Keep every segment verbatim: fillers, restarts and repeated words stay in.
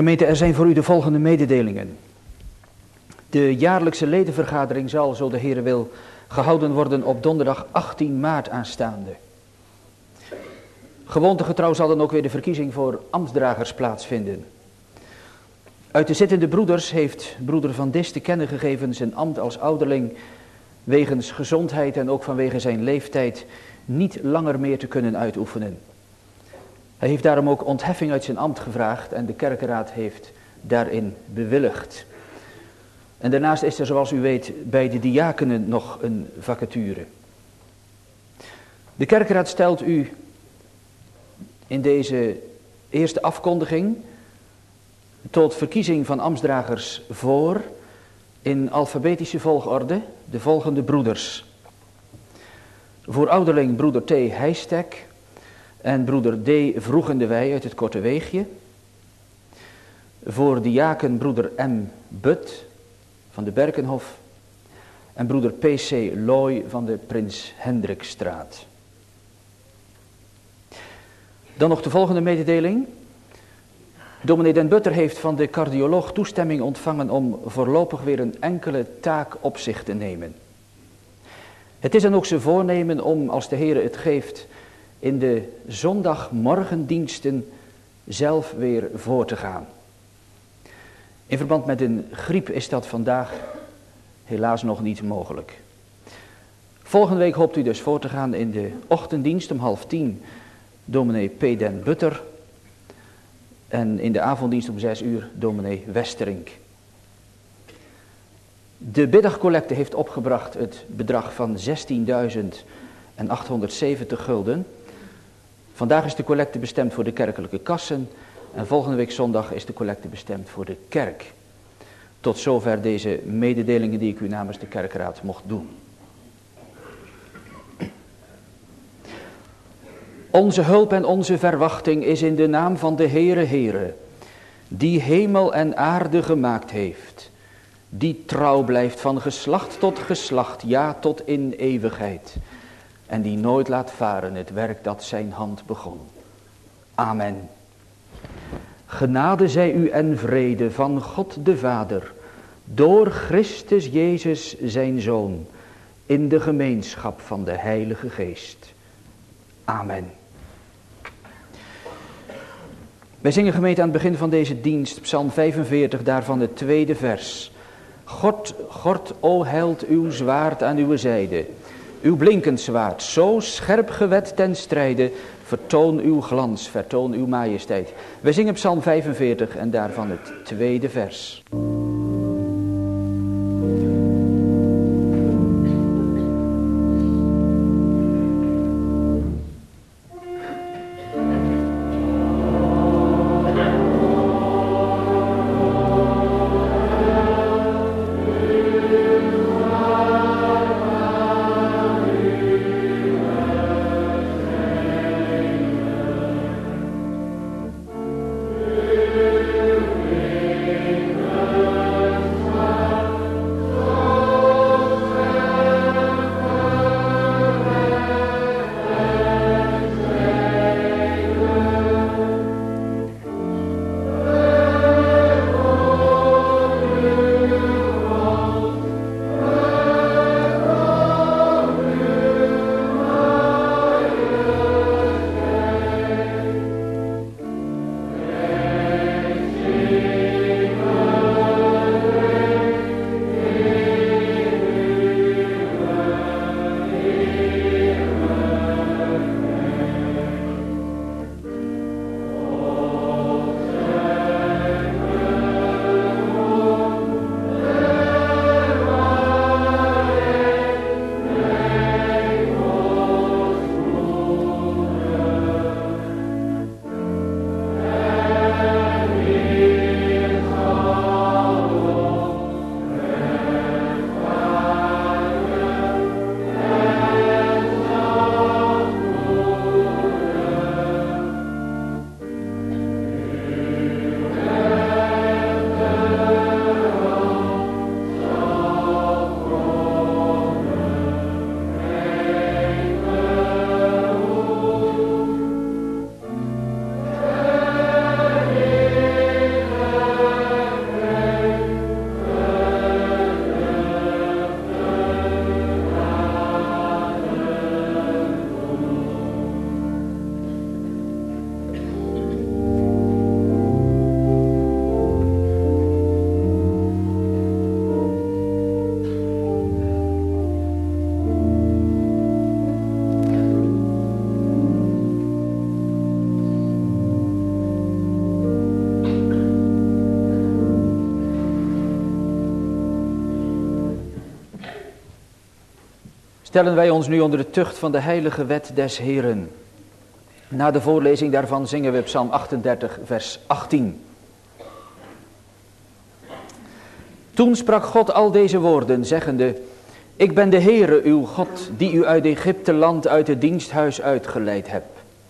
Gemeente, er zijn voor u de volgende mededelingen. De jaarlijkse ledenvergadering zal, zo de Heere wil, gehouden worden op donderdag achttien maart aanstaande. Gewoontegetrouw zal dan ook weer de verkiezing voor ambtsdragers plaatsvinden. Uit de zittende broeders heeft broeder Van Dis te kennen gegeven zijn ambt als ouderling wegens gezondheid en ook vanwege zijn leeftijd niet langer meer te kunnen uitoefenen. Hij heeft daarom ook ontheffing uit zijn ambt gevraagd en de kerkenraad heeft daarin bewilligd. En daarnaast is er, zoals u weet, bij de diakenen nog een vacature. De kerkenraad stelt u in deze eerste afkondiging tot verkiezing van ambtsdragers voor in alfabetische volgorde de volgende broeders. Voor ouderling broeder T. Heijstek en broeder D. Vroegendewij uit het Korte Weegje. Voor diaken broeder M. But van de Berkenhof en broeder P C. Looy van de Prins Hendrikstraat. Dan nog de volgende mededeling. Dominee Den Butter heeft van de cardioloog toestemming ontvangen om voorlopig weer een enkele taak op zich te nemen. Het is dan ook zijn voornemen om, als de Heere het geeft, in de zondagmorgendiensten zelf weer voor te gaan. In verband met een griep is dat vandaag helaas nog niet mogelijk. Volgende week hoopt u dus voor te gaan in de ochtenddienst om half tien, dominee P. Den Butter. En in de avonddienst om zes uur, dominee Westerink. De middagcollecte heeft opgebracht het bedrag van zestienduizend achthonderdzeventig gulden. Vandaag is de collecte bestemd voor de kerkelijke kassen. En volgende week zondag is de collecte bestemd voor de kerk. Tot zover deze mededelingen die ik u namens de kerkraad mocht doen. Onze hulp en onze verwachting is in de naam van de Heere Heere, die hemel en aarde gemaakt heeft, die trouw blijft van geslacht tot geslacht, ja tot in eeuwigheid, en die nooit laat varen het werk dat zijn hand begon. Amen. Genade zij u en vrede van God de Vader, door Christus Jezus zijn Zoon, in de gemeenschap van de Heilige Geest. Amen. Wij zingen gemeente aan het begin van deze dienst, Psalm vijfenveertig, daarvan het tweede vers. God, God, o held, uw zwaard aan uw zijde, uw blinkend zwaard, zo scherp gewet ten strijde, vertoon uw glans, vertoon uw majesteit. Wij zingen Psalm vijfenveertig en daarvan het tweede vers. Amen. Stellen wij ons nu onder de tucht van de heilige wet des Heeren. Na de voorlezing daarvan zingen we Psalm achtendertig, vers achttien. Toen sprak God al deze woorden, zeggende: Ik ben de Heere uw God, die u uit Egypte land uit het diensthuis uitgeleid heb.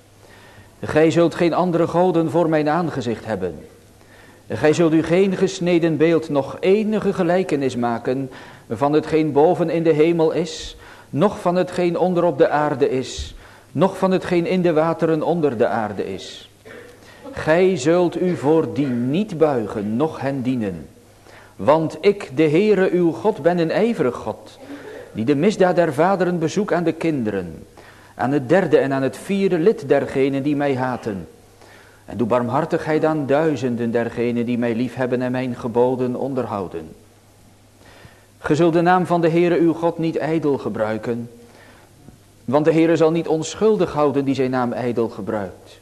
Gij zult geen andere goden voor mijn aangezicht hebben. Gij zult u geen gesneden beeld, nog enige gelijkenis maken van hetgeen boven in de hemel is, noch van hetgeen onder op de aarde is, noch van hetgeen in de wateren onder de aarde is. Gij zult u voor die niet buigen, noch hen dienen. Want ik, de Heere uw God, ben een ijverig God, die de misdaad der vaderen bezoek aan de kinderen, aan het derde en aan het vierde lid dergenen die mij haten. En doe barmhartigheid aan duizenden dergenen die mij liefhebben en mijn geboden onderhouden. Ge zult de naam van de Heere uw God niet ijdel gebruiken, want de Heere zal niet onschuldig houden die zijn naam ijdel gebruikt.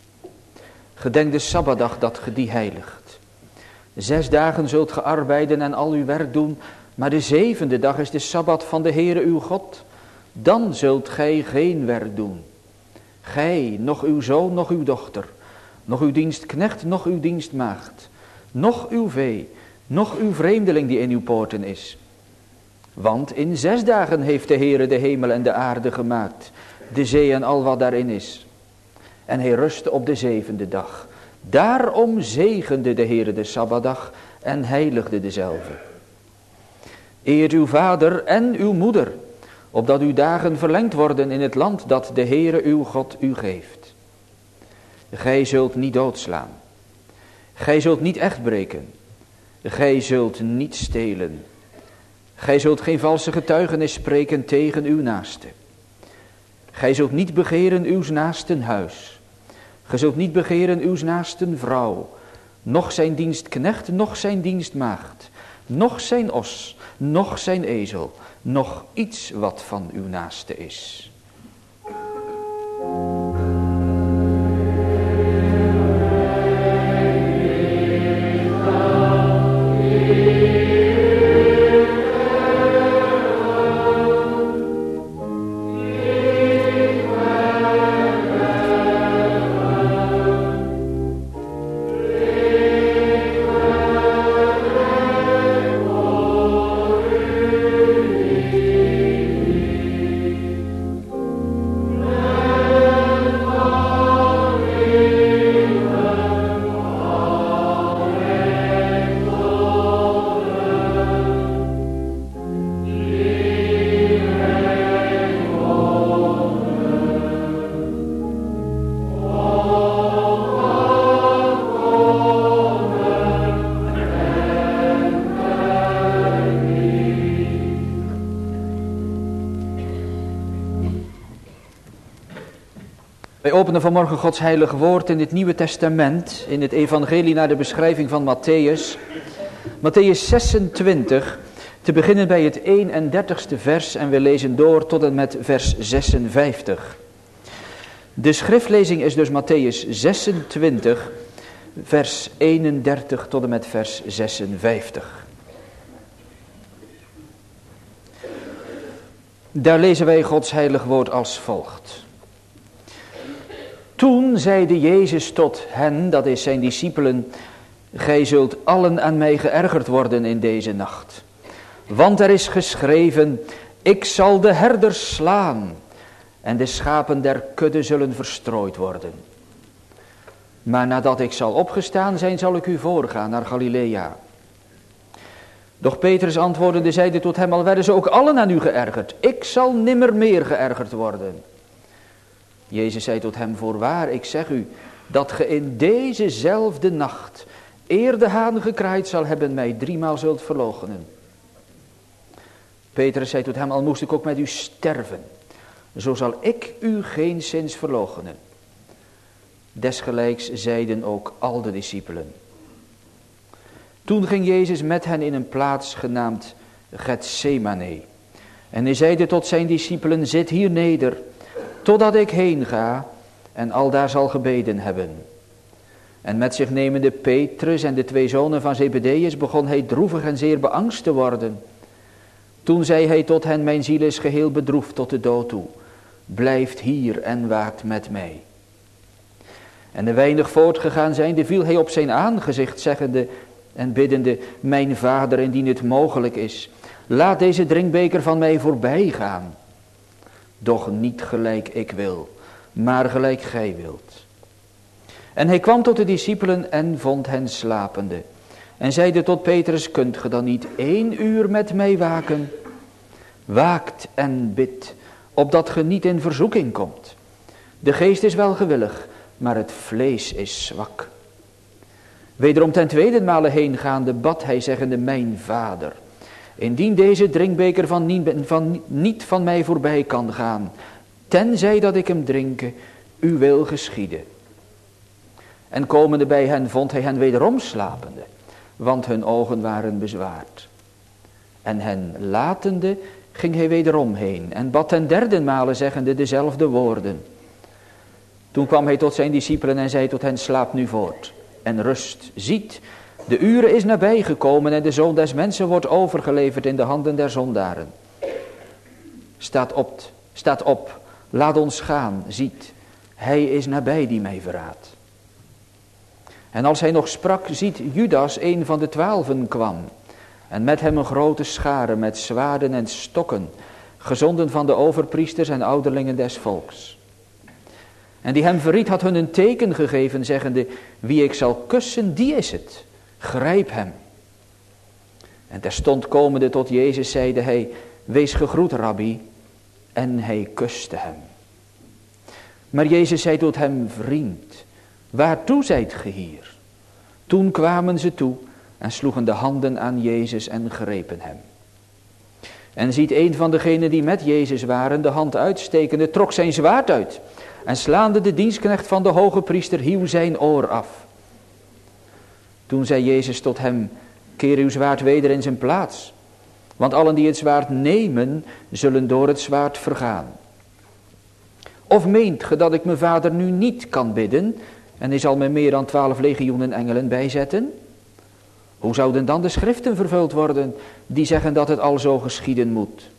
Gedenk de Sabbatdag dat ge die heiligt. Zes dagen zult ge arbeiden en al uw werk doen, maar de zevende dag is de Sabbat van de Heere uw God. Dan zult gij geen werk doen. Gij, noch uw zoon, noch uw dochter, noch uw dienstknecht, noch uw dienstmaagd, noch uw vee, noch uw vreemdeling die in uw poorten is. Want in zes dagen heeft de Heere de hemel en de aarde gemaakt, de zee en al wat daarin is. En hij rustte op de zevende dag. Daarom zegende de Heere de Sabbatdag en heiligde dezelve. Eert uw vader en uw moeder, opdat uw dagen verlengd worden in het land dat de Heere uw God u geeft. Gij zult niet doodslaan. Gij zult niet echt breken. Gij zult niet stelen. Gij zult geen valse getuigenis spreken tegen uw naaste. Gij zult niet begeren uw naasten huis. Gij zult niet begeren uw naasten vrouw, noch zijn dienstknecht, noch zijn dienstmaagd, noch zijn os, noch zijn ezel, noch iets wat van uw naaste is. Wij openen vanmorgen Gods heilige woord in het Nieuwe Testament, in het evangelie naar de beschrijving van Matthäus. Matthäus zesentwintig, te beginnen bij het eenendertigste vers en we lezen door tot en met vers zesenvijftig. De schriftlezing is dus Matthäus zesentwintig, vers eenendertig tot en met vers zesenvijftig. Daar lezen wij Gods heilig woord als volgt. Toen zeide Jezus tot hen, dat is zijn discipelen, gij zult allen aan mij geërgerd worden in deze nacht. Want er is geschreven, ik zal de herders slaan en de schapen der kudde zullen verstrooid worden. Maar nadat ik zal opgestaan zijn, zal ik u voorgaan naar Galilea. Doch Petrus antwoordende zeide tot hem, al werden ze ook allen aan u geërgerd. Ik zal nimmer meer geërgerd worden. Jezus zei tot hem, voorwaar, ik zeg u, dat ge in dezezelfde nacht, eer de haan gekraaid zal hebben, mij driemaal zult verloochenen. Petrus zei tot hem, al moest ik ook met u sterven, zo zal ik u geenszins verloochenen. Desgelijks zeiden ook al de discipelen. Toen ging Jezus met hen in een plaats genaamd Getsemane. En hij zeide tot zijn discipelen, zit hier neder, totdat ik heen ga en aldaar zal gebeden hebben. En met zich nemende Petrus en de twee zonen van Zebedeus begon hij droevig en zeer beangst te worden. Toen zei hij tot hen, mijn ziel is geheel bedroefd tot de dood toe. Blijft hier en waakt met mij. En de weinig voortgegaan zijnde viel hij op zijn aangezicht, zeggende en biddende, mijn vader, indien het mogelijk is, laat deze drinkbeker van mij voorbij gaan. Doch niet gelijk ik wil, maar gelijk gij wilt. En hij kwam tot de discipelen en vond hen slapende. En zeide tot Petrus, kunt ge dan niet één uur met mij waken? Waakt en bidt, opdat ge niet in verzoeking komt. De geest is wel gewillig, maar het vlees is zwak. Wederom ten tweede male heengaande bad hij zeggende, mijn vader, indien deze drinkbeker van niet, van niet van mij voorbij kan gaan, tenzij dat ik hem drinke, uw wil geschieden. En komende bij hen vond hij hen wederom slapende, want hun ogen waren bezwaard. En hen latende ging hij wederom heen en bad ten derde male zeggende dezelfde woorden. Toen kwam hij tot zijn discipelen en zei tot hen, slaap nu voort en rust. Ziet, de uren is nabij gekomen en de Zoon des Mensen wordt overgeleverd in de handen der zondaren. Staat op, staat op, laat ons gaan, ziet, hij is nabij die mij verraadt. En als hij nog sprak, ziet Judas, een van de twaalfen, kwam. En met hem een grote schare met zwaarden en stokken, gezonden van de overpriesters en ouderlingen des volks. En die hem verried had hun een teken gegeven, zeggende, wie ik zal kussen, die is het. Grijp hem. En terstond komende tot Jezus zeide hij, wees gegroet, rabbi. En hij kuste hem. Maar Jezus zei tot hem, vriend, waartoe zijt ge hier? Toen kwamen ze toe en sloegen de handen aan Jezus en grepen hem. En ziet een van degenen die met Jezus waren, de hand uitstekende, trok zijn zwaard uit. En slaande de dienstknecht van de hoge priester hieuw zijn oor af. Toen zei Jezus tot hem, keer uw zwaard weder in zijn plaats. Want allen die het zwaard nemen, zullen door het zwaard vergaan. Of meent ge dat ik mijn vader nu niet kan bidden, en hij zal me meer dan twaalf legioenen engelen bijzetten? Hoe zouden dan de schriften vervuld worden, die zeggen dat het al zo geschieden moet?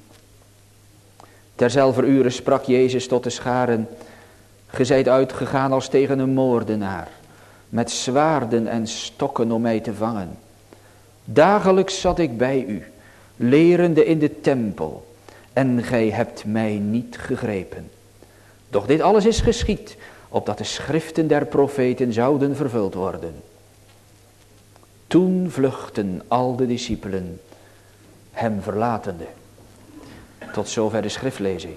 Terzelfder uren sprak Jezus tot de scharen, ge zijt uitgegaan als tegen een moordenaar, met zwaarden en stokken om mij te vangen. Dagelijks zat ik bij u, lerende in de tempel, en gij hebt mij niet gegrepen. Doch dit alles is geschied, opdat de schriften der profeten zouden vervuld worden. Toen vluchtten al de discipelen, hem verlatende. Tot zover de schriftlezing.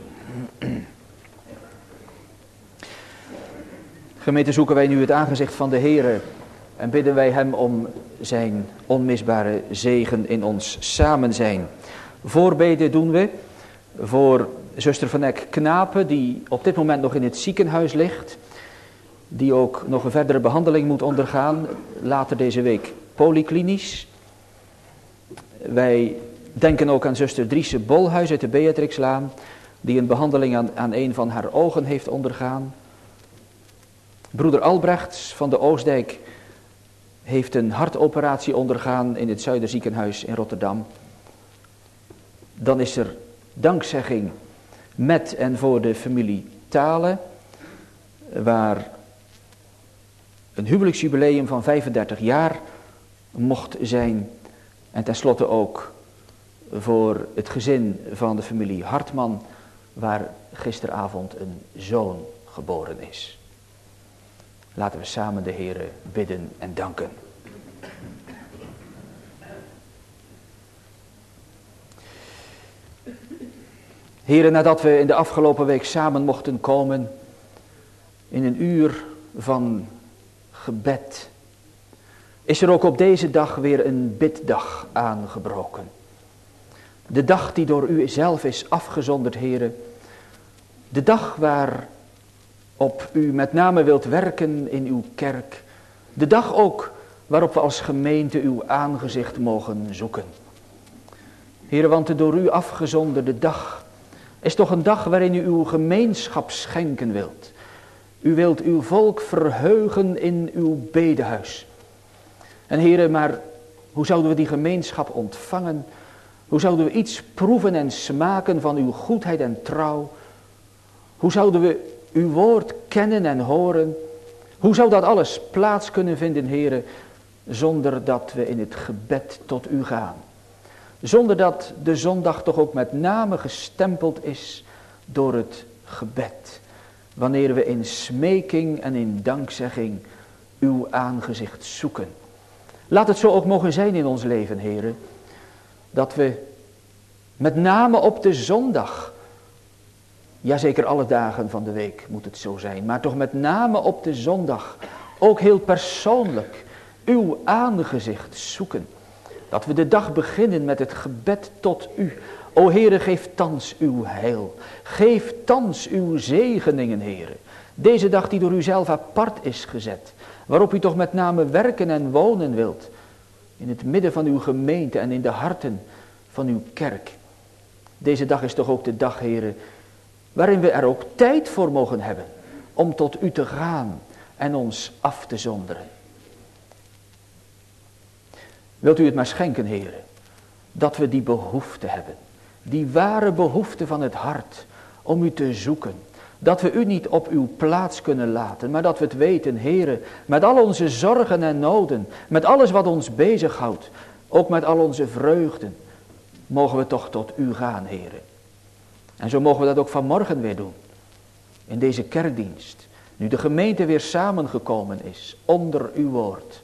Gemeente, zoeken wij nu het aangezicht van de Heere en bidden wij hem om zijn onmisbare zegen in ons samen zijn. Voorbeden doen we voor zuster Van Eck Knapen, die op dit moment nog in het ziekenhuis ligt, die ook nog een verdere behandeling moet ondergaan, later deze week polyklinisch. Wij denken ook aan zuster Driese Bolhuis uit de Beatrixlaan, die een behandeling aan, aan een van haar ogen heeft ondergaan. Broeder Albrechts van de Oostdijk heeft een hartoperatie ondergaan in het Zuiderziekenhuis in Rotterdam. Dan is er dankzegging met en voor de familie Thale, waar een huwelijksjubileum van vijfendertig jaar mocht zijn. En tenslotte ook voor het gezin van de familie Hartman, waar gisteravond een zoon geboren is. Laten we samen de Heere bidden en danken. Heere, nadat we in de afgelopen week samen mochten komen in een uur van gebed, is er ook op deze dag weer een biddag aangebroken. De dag die door u zelf is afgezonderd, Heere. De dag waarop u met name wilt werken in uw kerk. De dag ook waarop we als gemeente uw aangezicht mogen zoeken. Heere, want de door u afgezonderde dag is toch een dag waarin u uw gemeenschap schenken wilt. U wilt uw volk verheugen in uw bedehuis. En Heere, maar hoe zouden we die gemeenschap ontvangen Hoe zouden we iets proeven en smaken van uw goedheid en trouw? Hoe zouden we uw woord kennen en horen? Hoe zou dat alles plaats kunnen vinden, Heere, zonder dat we in het gebed tot u gaan? Zonder dat de zondag toch ook met name gestempeld is door het gebed. Wanneer we in smeking en in dankzegging uw aangezicht zoeken. Laat het zo ook mogen zijn in ons leven, Heere. Dat we met name op de zondag, ja zeker alle dagen van de week moet het zo zijn, maar toch met name op de zondag ook heel persoonlijk uw aangezicht zoeken. Dat we de dag beginnen met het gebed tot u. O Heere, geef thans uw heil. Geef thans uw zegeningen, Heere. Deze dag die door u zelf apart is gezet. Waarop u toch met name werken en wonen wilt. In het midden van uw gemeente en in de harten van uw kerk. Deze dag is toch ook de dag, Heere, waarin we er ook tijd voor mogen hebben. Om tot u te gaan en ons af te zonderen. Wilt u het maar schenken, Heere, dat we die behoefte hebben. Die ware behoefte van het hart om u te zoeken. Dat we u niet op uw plaats kunnen laten, maar dat we het weten, Heere, met al onze zorgen en noden, met alles wat ons bezighoudt, ook met al onze vreugden, mogen we toch tot u gaan, Heere. En zo mogen we dat ook vanmorgen weer doen, in deze kerkdienst, nu de gemeente weer samengekomen is, onder uw woord.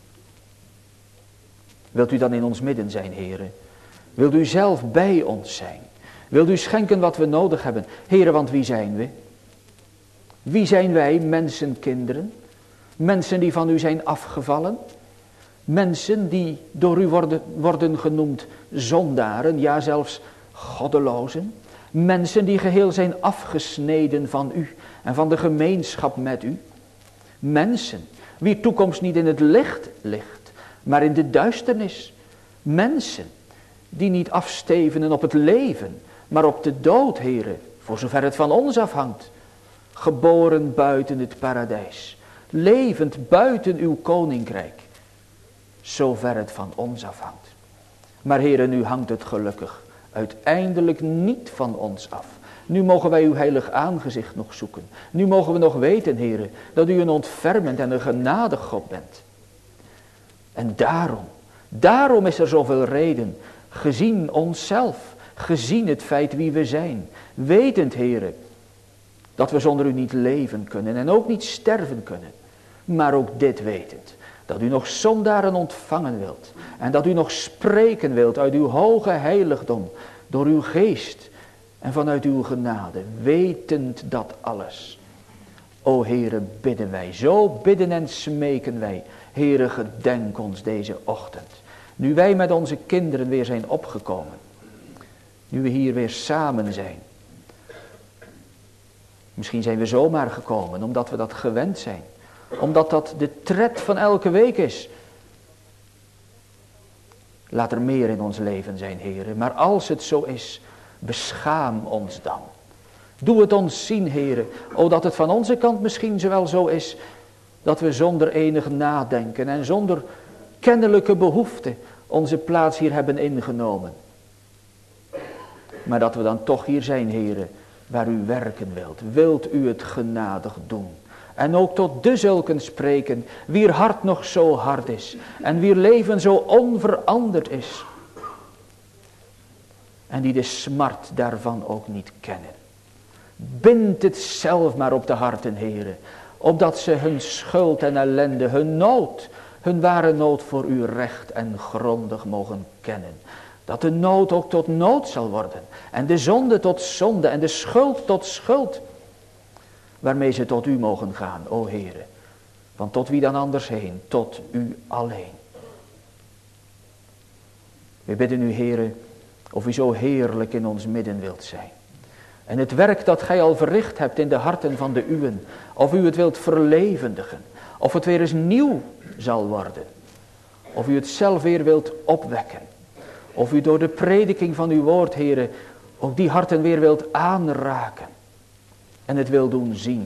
Wilt u dan in ons midden zijn, Heere? Wilt u zelf bij ons zijn? Wilt u schenken wat we nodig hebben? Heere, want wie zijn we? Wie zijn wij, mensenkinderen? Mensen die van u zijn afgevallen? Mensen die door u worden, worden genoemd zondaren, ja zelfs goddelozen? Mensen die geheel zijn afgesneden van u en van de gemeenschap met u? Mensen wie toekomst niet in het licht ligt, maar in de duisternis. Mensen die niet afstevenen op het leven, maar op de dood, Heere, voor zover het van ons afhangt. Geboren buiten het paradijs, levend buiten uw koninkrijk, zover het van ons afhangt. Maar Heere, nu hangt het gelukkig uiteindelijk niet van ons af. Nu mogen wij uw heilig aangezicht nog zoeken. Nu mogen we nog weten, Heere, dat u een ontfermend en een genadig God bent. En daarom, daarom is er zoveel reden, gezien onszelf, gezien het feit wie we zijn, wetend, Heere, dat we zonder u niet leven kunnen en ook niet sterven kunnen. Maar ook dit wetend, dat u nog zondaren ontvangen wilt en dat u nog spreken wilt uit uw hoge heiligdom, door uw geest en vanuit uw genade, wetend dat alles. O Heere, bidden wij, zo bidden en smeken wij. Heere, gedenk ons deze ochtend. Nu wij met onze kinderen weer zijn opgekomen. Nu we hier weer samen zijn. Misschien zijn we zomaar gekomen omdat we dat gewend zijn. Omdat dat de tred van elke week is. Laat er meer in ons leven zijn, Heere. Maar als het zo is, beschaam ons dan. Doe het ons zien, Heere. O, dat het van onze kant misschien zowel zo is, dat we zonder enig nadenken en zonder kennelijke behoefte onze plaats hier hebben ingenomen. Maar dat we dan toch hier zijn, Heere, waar u werken wilt. Wilt u het genadig doen. En ook tot de zulken spreken, wier hart nog zo hard is. En wier leven zo onveranderd is. En die de smart daarvan ook niet kennen. Bind het zelf maar op de harten, Heere. Opdat ze hun schuld en ellende, hun nood, hun ware nood voor u recht en grondig mogen kennen. Dat de nood ook tot nood zal worden. En de zonde tot zonde en de schuld tot schuld. Waarmee ze tot u mogen gaan, o Heere. Want tot wie dan anders heen? Tot u alleen. We bidden u, Heere, of u zo heerlijk in ons midden wilt zijn. En het werk dat gij al verricht hebt in de harten van de uwen, of u het wilt verlevendigen, of het weer eens nieuw zal worden, of u het zelf weer wilt opwekken, of u door de prediking van uw woord, Heere, ook die harten weer wilt aanraken en het wil doen zien.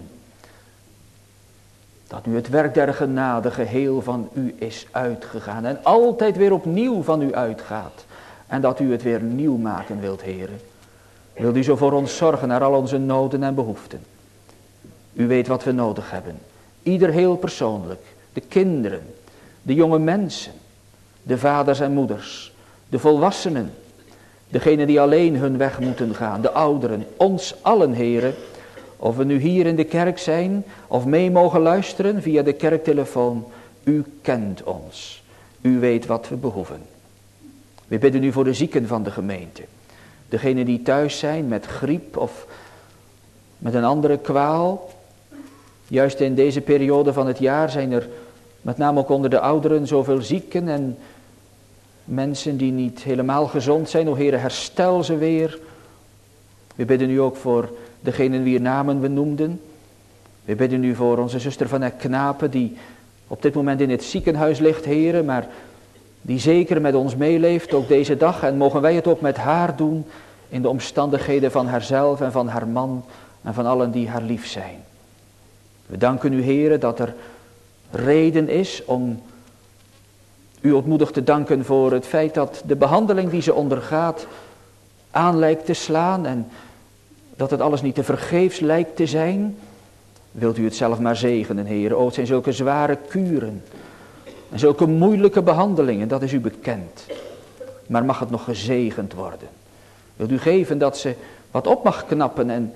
Dat nu het werk der genade geheel van u is uitgegaan en altijd weer opnieuw van u uitgaat. en dat u het weer nieuw maken wilt, Heere. Wilt u zo voor ons zorgen naar al onze noden en behoeften. U weet wat we nodig hebben. Ieder heel persoonlijk. De kinderen, de jonge mensen, de vaders en moeders, de volwassenen, degenen die alleen hun weg moeten gaan, de ouderen, ons allen, Heere. Of we nu hier in de kerk zijn of mee mogen luisteren via de kerktelefoon. U kent ons. U weet wat we behoeven. We bidden u voor de zieken van de gemeente. Degenen die thuis zijn met griep of met een andere kwaal. Juist in deze periode van het jaar zijn er met name ook onder de ouderen zoveel zieken en mensen die niet helemaal gezond zijn. O Heere, herstel ze weer. We bidden u ook voor degenen wier namen we noemden. We bidden u voor onze zuster van Eck Knapen die op dit moment in het ziekenhuis ligt, Heere, maar die zeker met ons meeleeft, ook deze dag. En mogen wij het ook met haar doen in de omstandigheden van haarzelf en van haar man en van allen die haar lief zijn. We danken u, Heere, dat er reden is om u ontmoedig te danken voor het feit dat de behandeling die ze ondergaat aan lijkt te slaan en dat het alles niet te vergeefs lijkt te zijn. Wilt u het zelf maar zegenen, Heere. O, het zijn zulke zware kuren en zulke moeilijke behandelingen, dat is u bekend. Maar mag het nog gezegend worden. Wilt u geven dat ze wat op mag knappen en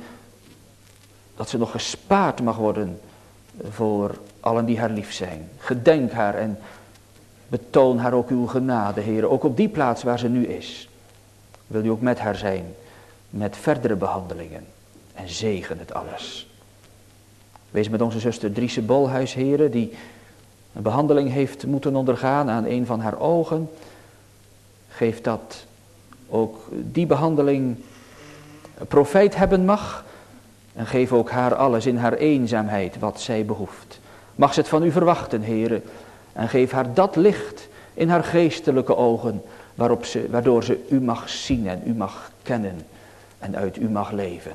dat ze nog gespaard mag worden voor allen die haar lief zijn. Gedenk haar en betoon haar ook uw genade, Heere, ook op die plaats waar ze nu is. Wil u ook met haar zijn, met verdere behandelingen en zegen het alles. Wees met onze zuster Driese Bolhuis, Heere, die een behandeling heeft moeten ondergaan aan een van haar ogen. Geef dat ook die behandeling profijt hebben mag. En geef ook haar alles in haar eenzaamheid wat zij behoeft. Mag ze het van u verwachten, Heere. En geef haar dat licht in haar geestelijke ogen, waarop ze, waardoor ze u mag zien en u mag kennen en uit u mag leven.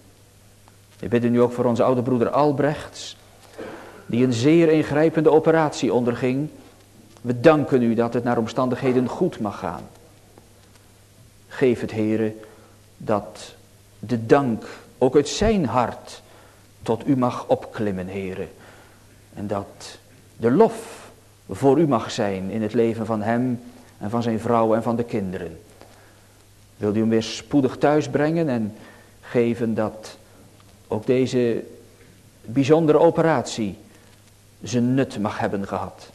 We bidden nu ook voor onze oude broeder Albrechts, die een zeer ingrijpende operatie onderging. We danken u dat het naar omstandigheden goed mag gaan. Geef het, Heere, dat de dank ook uit zijn hart tot u mag opklimmen, Heere. En dat de lof voor u mag zijn in het leven van hem en van zijn vrouw en van de kinderen. Wilt u hem weer spoedig thuis brengen en geven dat ook deze bijzondere operatie zijn nut mag hebben gehad.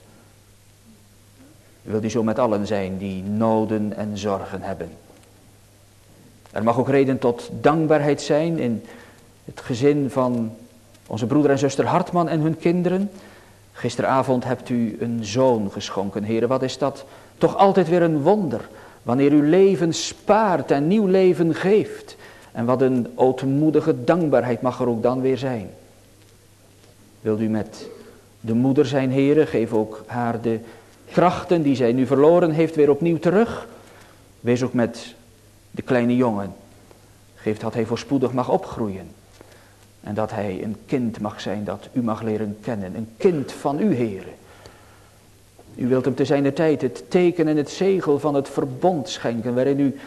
Wilt u zo met allen zijn die noden en zorgen hebben. Er mag ook reden tot dankbaarheid zijn in het gezin van onze broeder en zuster Hartman en hun kinderen. Gisteravond hebt u een zoon geschonken, Heere. Wat is dat toch altijd weer een wonder, wanneer u leven spaart en nieuw leven geeft. En wat een ootmoedige dankbaarheid mag er ook dan weer zijn. Wilt u met de moeder zijn, Heere, geef ook haar de krachten die zij nu verloren heeft weer opnieuw terug. Wees ook met de kleine jongen. Geef dat hij voorspoedig mag opgroeien. En dat hij een kind mag zijn dat u mag leren kennen. Een kind van u, Heere. U wilt hem te zijner tijd het teken en het zegel van het verbond schenken, waarin u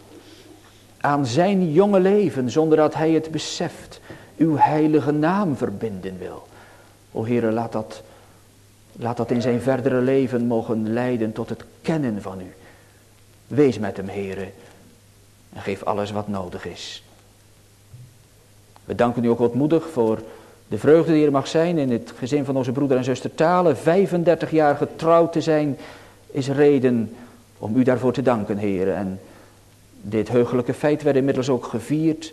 aan zijn jonge leven, zonder dat hij het beseft, uw heilige naam verbinden wil. O Heere, laat dat, laat dat in zijn verdere leven mogen leiden tot het kennen van u. Wees met hem, Heere, en geef alles wat nodig is. We danken u ook ootmoedig voor de vreugde die er mag zijn in het gezin van onze broeder en zuster Thale. vijfendertig jaar getrouwd te zijn is reden om u daarvoor te danken, Heere. En dit heugelijke feit werd inmiddels ook gevierd.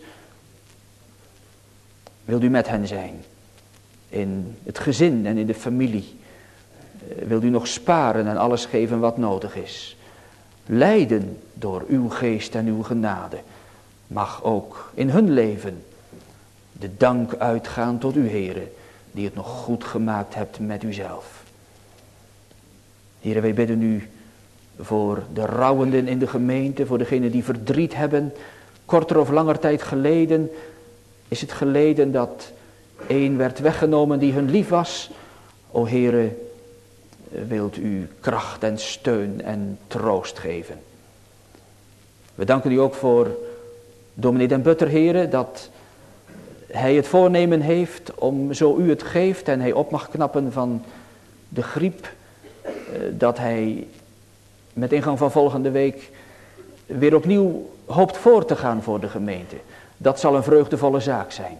Wilt u met hen zijn in het gezin en in de familie. Wilt u nog sparen en alles geven wat nodig is. Leiden door uw geest en uw genade. Mag ook in hun leven de dank uitgaan tot u, Heere, die het nog goed gemaakt hebt met uzelf. Heere, wij bidden u voor de rouwenden in de gemeente, voor degenen die verdriet hebben. Korter of langer tijd geleden is het geleden dat één werd weggenomen die hun lief was. O Heere, wilt u kracht en steun en troost geven. We danken u ook voor dominee Den Butter, heren, dat hij het voornemen heeft om, zo u het geeft en hij op mag knappen van de griep, dat hij met ingang van volgende week weer opnieuw hoopt voor te gaan voor de gemeente. Dat zal een vreugdevolle zaak zijn.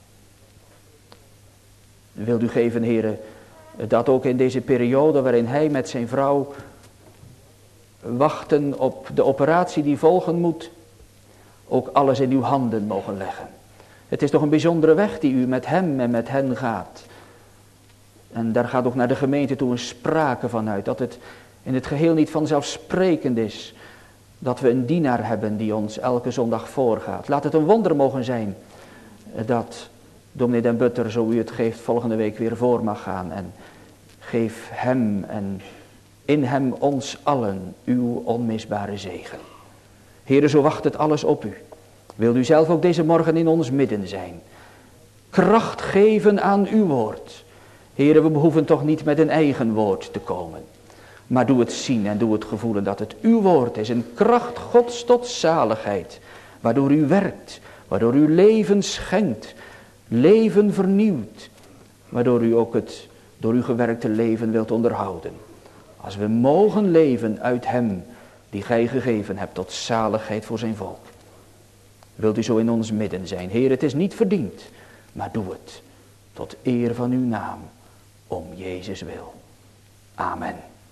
Wilt u geven, heren, dat ook in deze periode waarin hij met zijn vrouw wachten op de operatie die volgen moet, ook alles in uw handen mogen leggen. Het is toch een bijzondere weg die u met hem en met hen gaat. En daar gaat ook naar de gemeente toe een sprake van uit, dat het in het geheel niet vanzelfsprekend is dat we een dienaar hebben die ons elke zondag voorgaat. Laat het een wonder mogen zijn dat dominee Den Butter, zo u het geeft, volgende week weer voor mag gaan. En geef hem en in hem ons allen uw onmisbare zegen. Heere, zo wacht het alles op u. Wilt u zelf ook deze morgen in ons midden zijn. Kracht geven aan uw woord. Heere, we behoeven toch niet met een eigen woord te komen. Maar doe het zien en doe het gevoelen dat het uw woord is. Een kracht Gods tot zaligheid. Waardoor u werkt. Waardoor u leven schenkt. Leven vernieuwt. Waardoor u ook het door uw gewerkte leven wilt onderhouden. Als we mogen leven uit hem die gij gegeven hebt tot zaligheid voor zijn volk. Wilt u zo in ons midden zijn. Heer, het is niet verdiend. Maar doe het tot eer van uw naam. Om Jezus wil. Amen.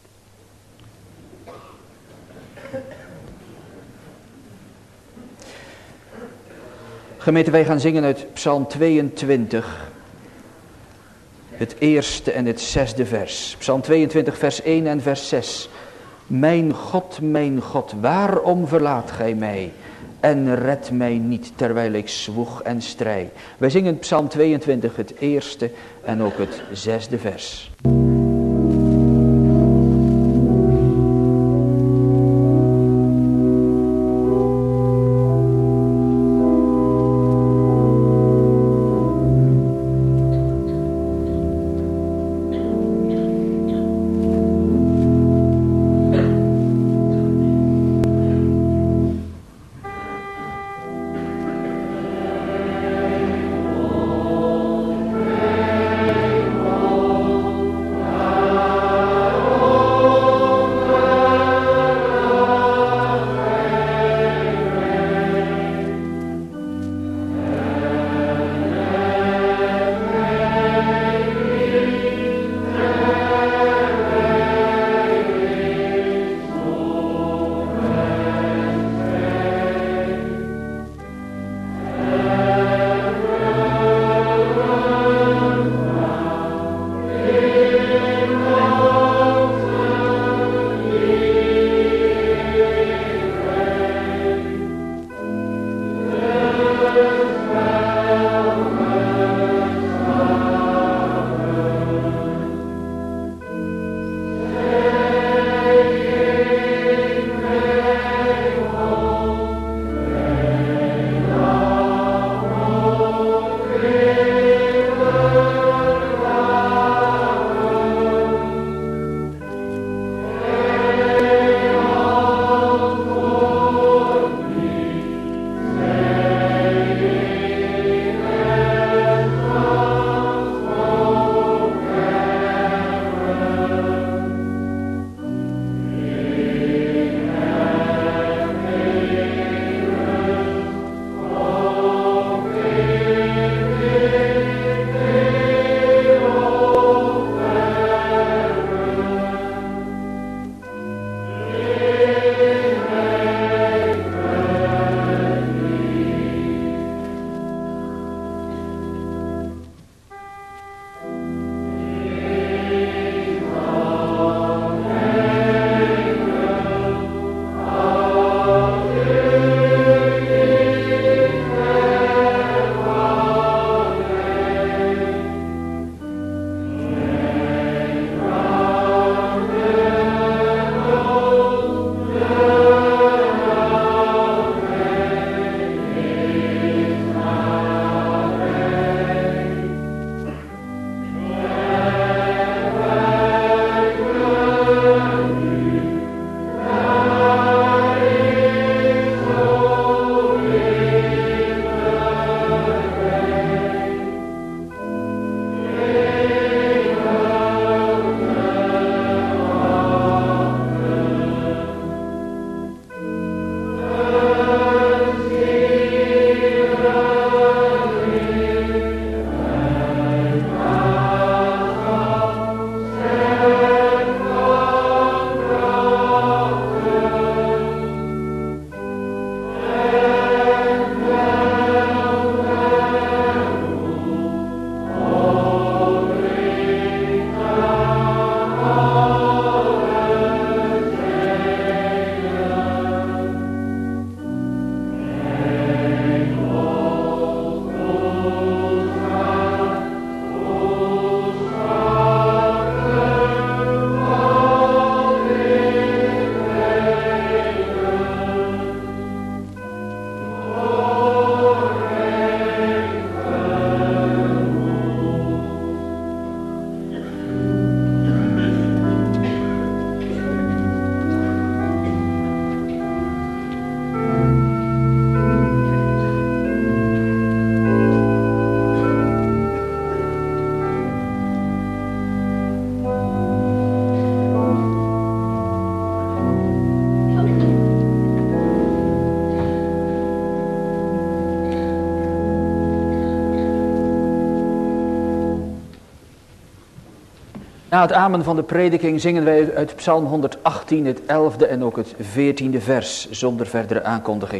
Gemeente, wij gaan zingen uit Psalm tweeëntwintig. Het eerste en het zesde vers. Psalm tweeëntwintig vers één en vers zes. Mijn God, mijn God, waarom verlaat gij mij? En red mij niet terwijl ik zwoeg en strijd. Wij zingen Psalm tweeëntwintig, het eerste en ook het zesde vers. Na het amen van de prediking zingen wij uit Psalm honderdachttien het elfde en ook het veertiende vers zonder verdere aankondiging.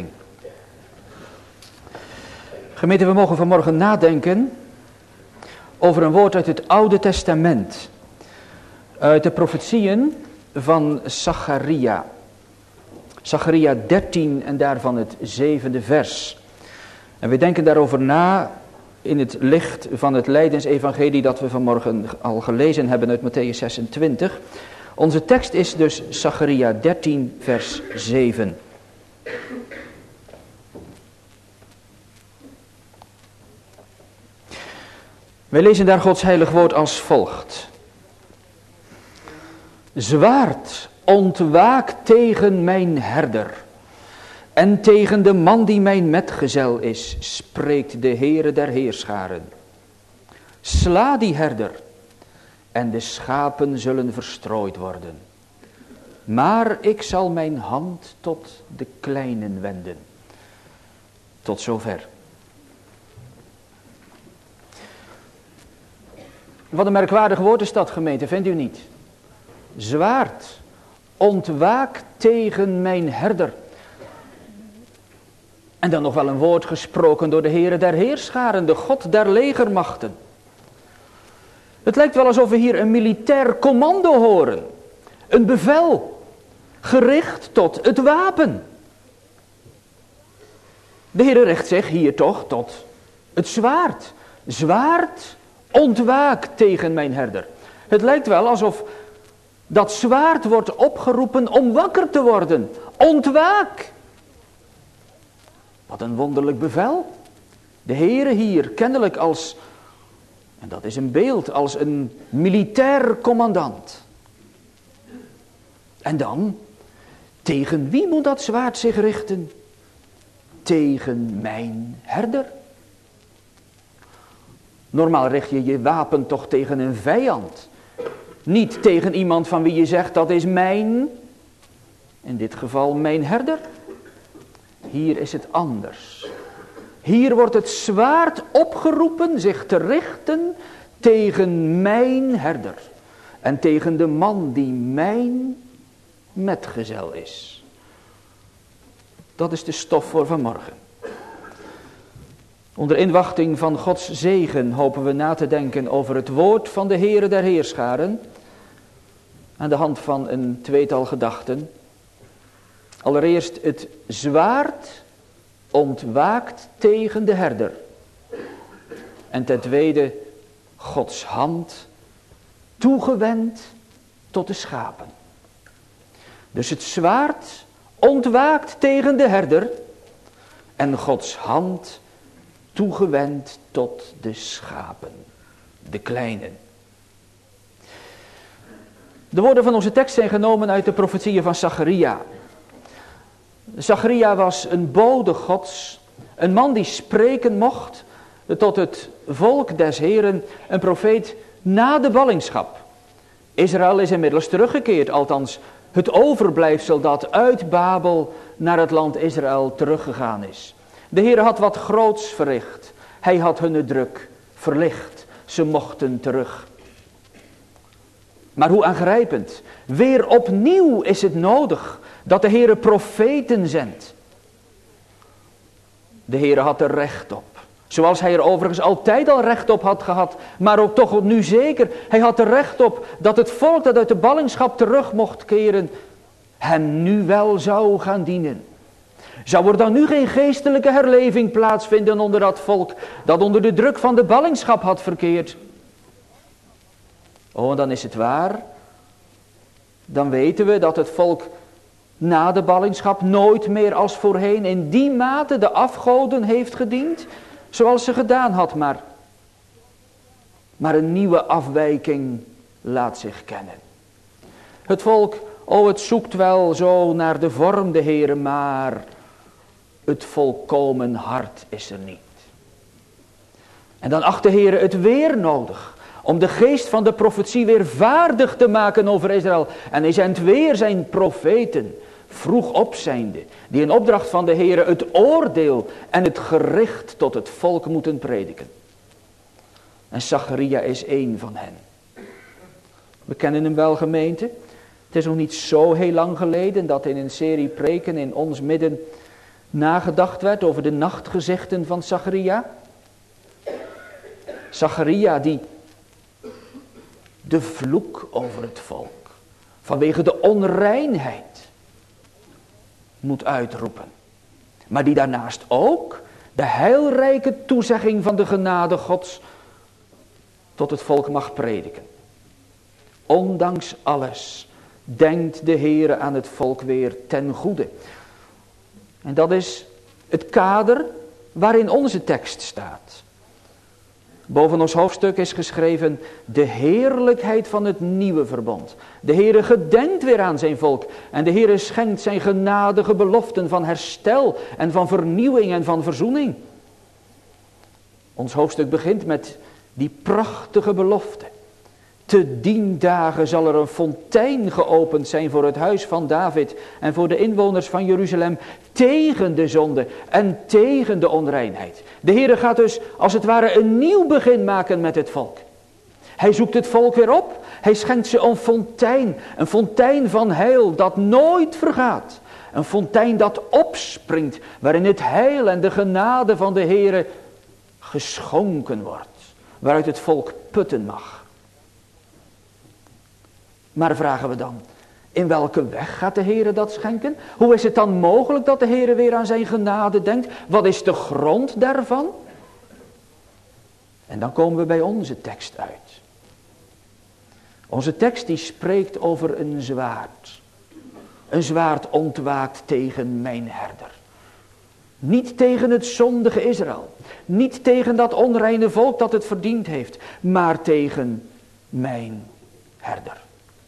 Gemeente, we mogen vanmorgen nadenken over een woord uit het Oude Testament. Uit de profetieën van Zacharia. Zacharia dertien en daarvan het zevende vers. En we denken daarover na in het licht van het lijdensevangelie dat we vanmorgen al gelezen hebben uit Mattheüs zesentwintig. Onze tekst is dus Zacharia dertien vers zeven. Wij lezen daar Gods heilig woord als volgt. Zwaard, ontwaak tegen mijn herder en tegen de man die mijn metgezel is, spreekt de Heere der Heerscharen. Sla die herder en de schapen zullen verstrooid worden. Maar ik zal mijn hand tot de kleinen wenden. Tot zover. Wat een merkwaardig woord is dat, gemeente, vindt u niet? Zwaard, ontwaak tegen mijn herder. En dan nog wel een woord gesproken door de Heere der Heerscharen, de God der legermachten. Het lijkt wel alsof we hier een militair commando horen. Een bevel, gericht tot het wapen. De Heere richt zich hier toch tot het zwaard. Zwaard, ontwaak tegen mijn herder. Het lijkt wel alsof dat zwaard wordt opgeroepen om wakker te worden. Ontwaak! Wat een wonderlijk bevel. De Heere hier kennelijk als, en dat is een beeld, als een militair commandant. En dan, tegen wie moet dat zwaard zich richten? Tegen mijn herder. Normaal richt je je wapen toch tegen een vijand. Niet tegen iemand van wie je zegt dat is mijn, in dit geval mijn herder. Hier is het anders. Hier wordt het zwaard opgeroepen zich te richten tegen mijn herder. En tegen de man die mijn metgezel is. Dat is de stof voor vanmorgen. Onder inwachting van Gods zegen hopen we na te denken over het woord van de Heere der Heerscharen. Aan de hand van een tweetal gedachten. Allereerst het zwaard ontwaakt tegen de herder. En ten tweede Gods hand toegewend tot de schapen. Dus het zwaard ontwaakt tegen de herder en Gods hand toegewend tot de schapen, de kleinen. De woorden van onze tekst zijn genomen uit de profetieën van Zacharia. Zacharia was een bode Gods, een man die spreken mocht tot het volk des Heren, een profeet na de ballingschap. Israël is inmiddels teruggekeerd, althans het overblijfsel dat uit Babel naar het land Israël teruggegaan is. De Heer had wat groots verricht. Hij had hun druk verlicht. Ze mochten terug. Maar hoe aangrijpend. Weer opnieuw is het nodig dat de Heer profeten zendt. De Heer had er recht op. Zoals hij er overigens altijd al recht op had gehad. Maar ook toch nu zeker. Hij had er recht op dat het volk dat uit de ballingschap terug mocht keren hem nu wel zou gaan dienen. Zou er dan nu geen geestelijke herleving plaatsvinden onder dat volk dat onder de druk van de ballingschap had verkeerd? Oh, en dan is het waar. Dan weten we dat het volk na de ballingschap nooit meer als voorheen in die mate de afgoden heeft gediend, zoals ze gedaan had, maar, maar een nieuwe afwijking laat zich kennen. Het volk, oh, het zoekt wel zo naar de vorm, de Heere, maar het volkomen hart is er niet. En dan acht de Heere het weer nodig om de geest van de profetie weer vaardig te maken over Israël. En hij zendt weer zijn profeten, vroeg opzijnde, die in opdracht van de Heere het oordeel en het gericht tot het volk moeten prediken. En Zacharia is één van hen. We kennen hem wel, gemeente. Het is nog niet zo heel lang geleden dat in een serie preken in ons midden nagedacht werd over de nachtgezichten van Zacharia. Zacharia die de vloek over het volk vanwege de onreinheid moet uitroepen. Maar die daarnaast ook de heilrijke toezegging van de genade Gods tot het volk mag prediken. Ondanks alles denkt de Heere aan het volk weer ten goede. En dat is het kader waarin onze tekst staat. Boven ons hoofdstuk is geschreven de heerlijkheid van het nieuwe verbond. De Heere gedenkt weer aan zijn volk en de Heere schenkt zijn genadige beloften van herstel en van vernieuwing en van verzoening. Ons hoofdstuk begint met die prachtige belofte. Te dien dagen zal er een fontein geopend zijn voor het huis van David en voor de inwoners van Jeruzalem tegen de zonde en tegen de onreinheid. De Heere gaat dus als het ware een nieuw begin maken met het volk. Hij zoekt het volk weer op. Hij schenkt ze een fontein, een fontein van heil dat nooit vergaat. Een fontein dat opspringt, waarin het heil en de genade van de Heere geschonken wordt. Waaruit het volk putten mag. Maar vragen we dan, in welke weg gaat de Heere dat schenken? Hoe is het dan mogelijk dat de Heere weer aan zijn genade denkt? Wat is de grond daarvan? En dan komen we bij onze tekst uit. Onze tekst die spreekt over een zwaard. Een zwaard ontwaakt tegen mijn herder. Niet tegen het zondige Israël. Niet tegen dat onreine volk dat het verdiend heeft. Maar tegen mijn herder.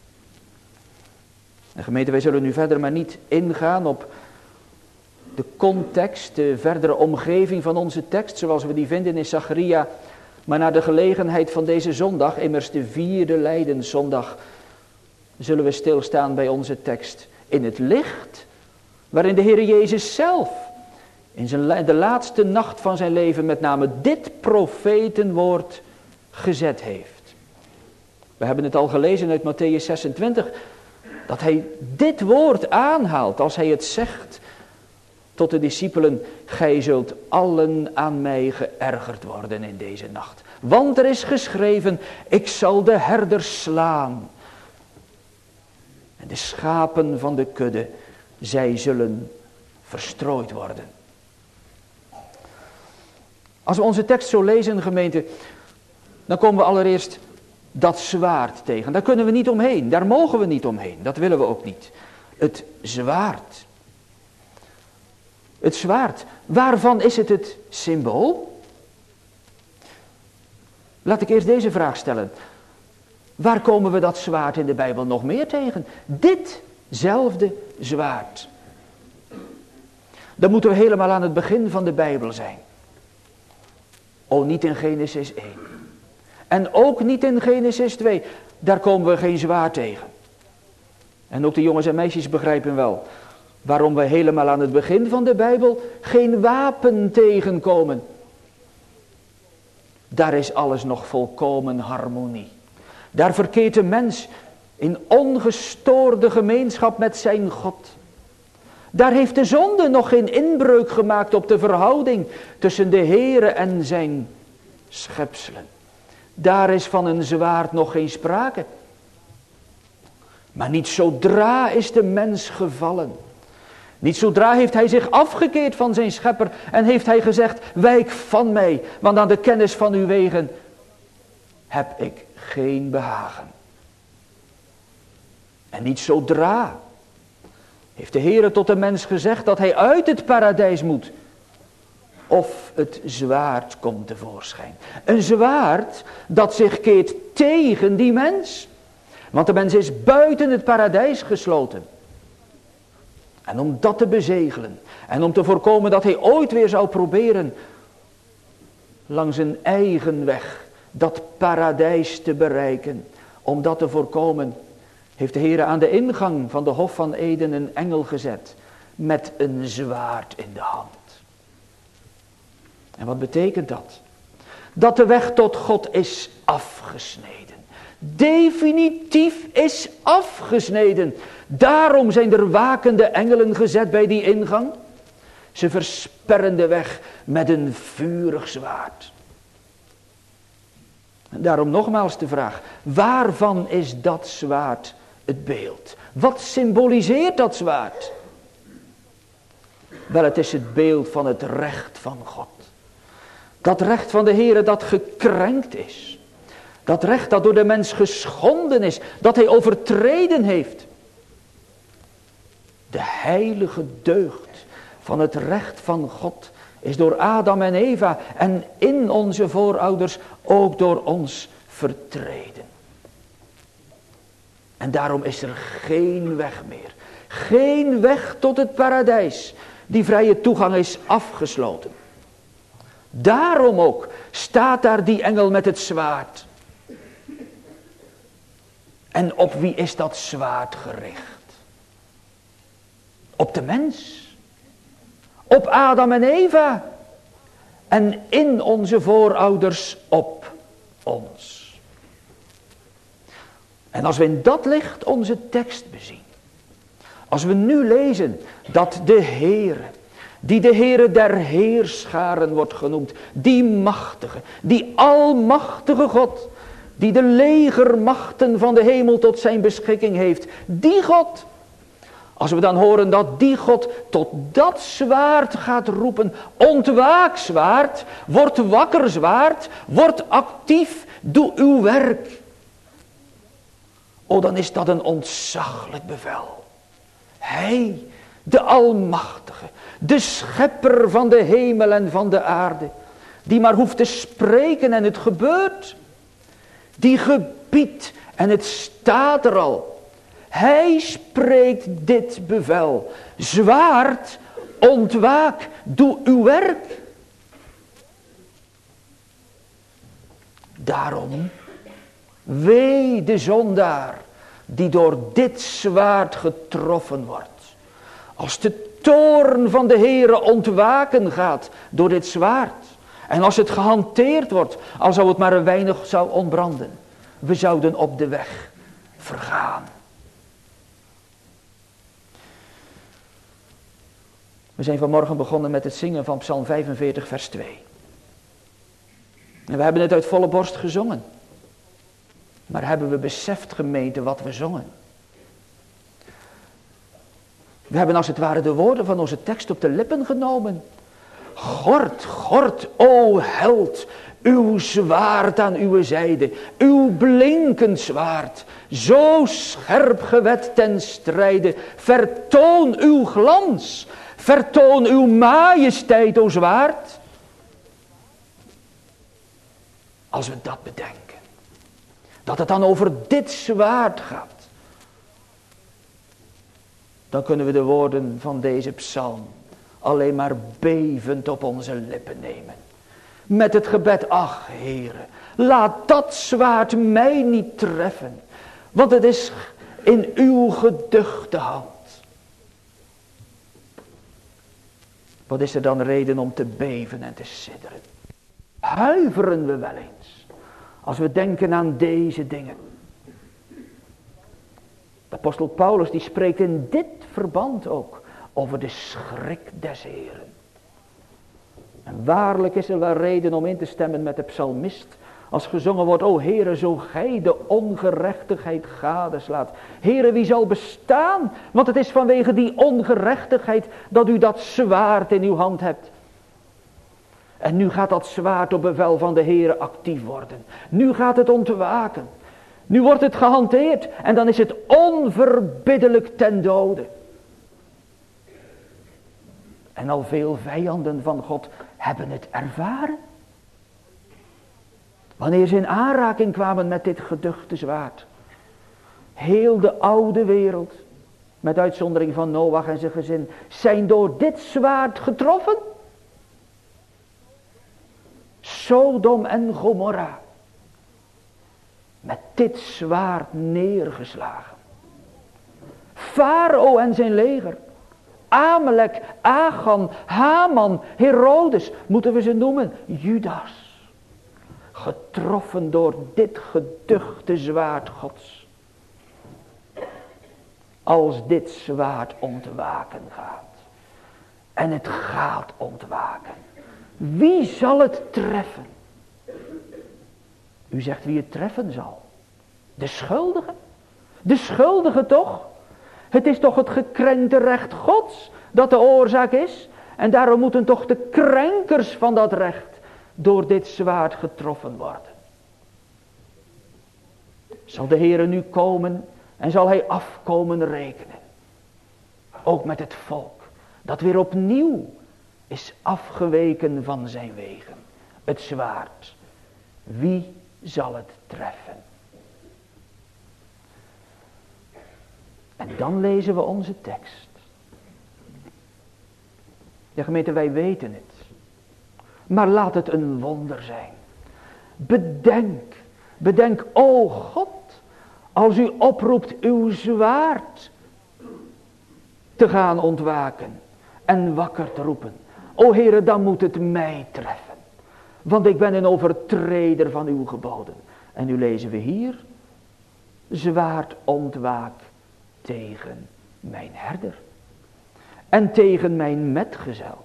En gemeente, wij zullen nu verder maar niet ingaan op de context, de verdere omgeving van onze tekst, zoals we die vinden in Zacharia. Maar naar de gelegenheid van deze zondag, immers de vierde lijdenszondag, zullen we stilstaan bij onze tekst in het licht, waarin de Heer Jezus zelf in zijn, de laatste nacht van zijn leven met name dit profetenwoord gezet heeft. We hebben het al gelezen uit Mattheüs zesentwintig, dat hij dit woord aanhaalt als hij het zegt tot de discipelen. Gij zult allen aan mij geërgerd worden in deze nacht. Want er is geschreven, ik zal de herder slaan. En de schapen van de kudde, zij zullen verstrooid worden. Als we onze tekst zo lezen, gemeente, dan komen we allereerst dat zwaard tegen. Daar kunnen we niet omheen. Daar mogen we niet omheen. Dat willen we ook niet. Het zwaard. Het zwaard. Waarvan is het het symbool? Laat ik eerst deze vraag stellen. Waar komen we dat zwaard in de Bijbel nog meer tegen? Ditzelfde zwaard. Dan moeten we helemaal aan het begin van de Bijbel zijn. Oh, niet in Genesis één. En ook niet in Genesis twee. Daar komen we geen zwaard tegen. En ook de jongens en meisjes begrijpen wel waarom we helemaal aan het begin van de Bijbel geen wapen tegenkomen. Daar is alles nog volkomen harmonie. Daar verkeert de mens in ongestoorde gemeenschap met zijn God. Daar heeft de zonde nog geen inbreuk gemaakt op de verhouding tussen de Heere en zijn schepselen. Daar is van een zwaard nog geen sprake. Maar niet zodra is de mens gevallen. Niet zodra heeft hij zich afgekeerd van zijn schepper en heeft hij gezegd, wijk van mij, want aan de kennis van uw wegen heb ik geen behagen. En niet zodra heeft de Heere tot de mens gezegd dat hij uit het paradijs moet. Of het zwaard komt tevoorschijn. Een zwaard dat zich keert tegen die mens. Want de mens is buiten het paradijs gesloten. En om dat te bezegelen. En om te voorkomen dat hij ooit weer zou proberen langs een eigen weg dat paradijs te bereiken. Om dat te voorkomen heeft de Heere aan de ingang van de Hof van Eden een engel gezet. Met een zwaard in de hand. En wat betekent dat? Dat de weg tot God is afgesneden. definitief is afgesneden. Daarom zijn er wakende engelen gezet bij die ingang. Ze versperren de weg met een vurig zwaard. En daarom nogmaals de vraag, waarvan is dat zwaard het beeld? Wat symboliseert dat zwaard? Wel, het is het beeld van het recht van God. Dat recht van de Heere dat gekrenkt is. Dat recht dat door de mens geschonden is. Dat hij overtreden heeft. De heilige deugd van het recht van God is door Adam en Eva en in onze voorouders ook door ons vertreden. En daarom is er geen weg meer. Geen weg tot het paradijs. Die vrije toegang is afgesloten. Daarom ook staat daar die engel met het zwaard. En op wie is dat zwaard gericht? Op de mens. Op Adam en Eva. En in onze voorouders op ons. En als we in dat licht onze tekst bezien. Als we nu lezen dat de Heere, die de Heere der heerscharen wordt genoemd, die machtige, die almachtige God, die de legermachten van de hemel tot zijn beschikking heeft, die God, als we dan horen dat die God tot dat zwaard gaat roepen, ontwaak zwaard, word wakker zwaard, word actief, doe uw werk. O, dan is dat een ontzaglijk bevel. Hij, de Almachtige, de Schepper van de hemel en van de aarde, die maar hoeft te spreken en het gebeurt, die gebiedt en het staat er al. Hij spreekt dit bevel, zwaard, ontwaak, doe uw werk. Daarom, wee de zondaar die door dit zwaard getroffen wordt. Als de toorn van de Heere ontwaken gaat door dit zwaard. En als het gehanteerd wordt, al zou het maar een weinig zou ontbranden. We zouden op de weg vergaan. We zijn vanmorgen begonnen met het zingen van Psalm vijfenveertig vers twee. En we hebben het uit volle borst gezongen. Maar hebben we beseft, gemeente, wat we zongen? We hebben als het ware de woorden van onze tekst op de lippen genomen. Gord, gord, o held, uw zwaard aan uw zijde, uw blinkend zwaard, zo scherp gewet ten strijde, vertoon uw glans, vertoon uw majesteit, o zwaard. Als we dat bedenken, dat het dan over dit zwaard gaat, dan kunnen we de woorden van deze psalm alleen maar bevend op onze lippen nemen. Met het gebed, ach Heere, laat dat zwaard mij niet treffen, want het is in uw geduchte hand. Wat is er dan reden om te beven en te sidderen? Huiveren we wel eens, als we denken aan deze dingen. De apostel Paulus die spreekt in dit verband ook over de schrik des Heeren. En waarlijk is er wel reden om in te stemmen met de psalmist. Als gezongen wordt, o Heere, zo gij de ongerechtigheid gadeslaat. Heere, wie zal bestaan? Want het is vanwege die ongerechtigheid dat u dat zwaard in uw hand hebt. En nu gaat dat zwaard op bevel van de Heere actief worden. Nu gaat het ontwaken. Nu wordt het gehanteerd en dan is het onverbiddelijk ten dode. En al veel vijanden van God hebben het ervaren. Wanneer ze in aanraking kwamen met dit geduchte zwaard. Heel de oude wereld, met uitzondering van Noach en zijn gezin, zijn door dit zwaard getroffen. Sodom en Gomorra. Met dit zwaard neergeslagen. Farao en zijn leger. Amalek, Achan, Haman, Herodes, moeten we ze noemen. Judas. getroffen door dit geduchte zwaard Gods. Als dit zwaard ontwaken gaat. En het gaat ontwaken. Wie zal het treffen? U zegt wie het treffen zal. De schuldige? De schuldige toch? Het is toch het gekrenkte recht Gods dat de oorzaak is? En daarom moeten toch de krenkers van dat recht door dit zwaard getroffen worden. Zal de Heere nu komen en zal hij afkomen rekenen. Ook met het volk dat weer opnieuw is afgeweken van zijn wegen. Het zwaard. Wie zal het treffen? En dan lezen we onze tekst. Ja, gemeente, wij weten het. Maar laat het een wonder zijn. Bedenk, bedenk, o God, als u oproept uw zwaard te gaan ontwaken en wakker te roepen. O Heere, dan moet het mij treffen. Want ik ben een overtreder van uw geboden. En nu lezen we hier, zwaard ontwaak tegen mijn herder. En tegen mijn metgezel.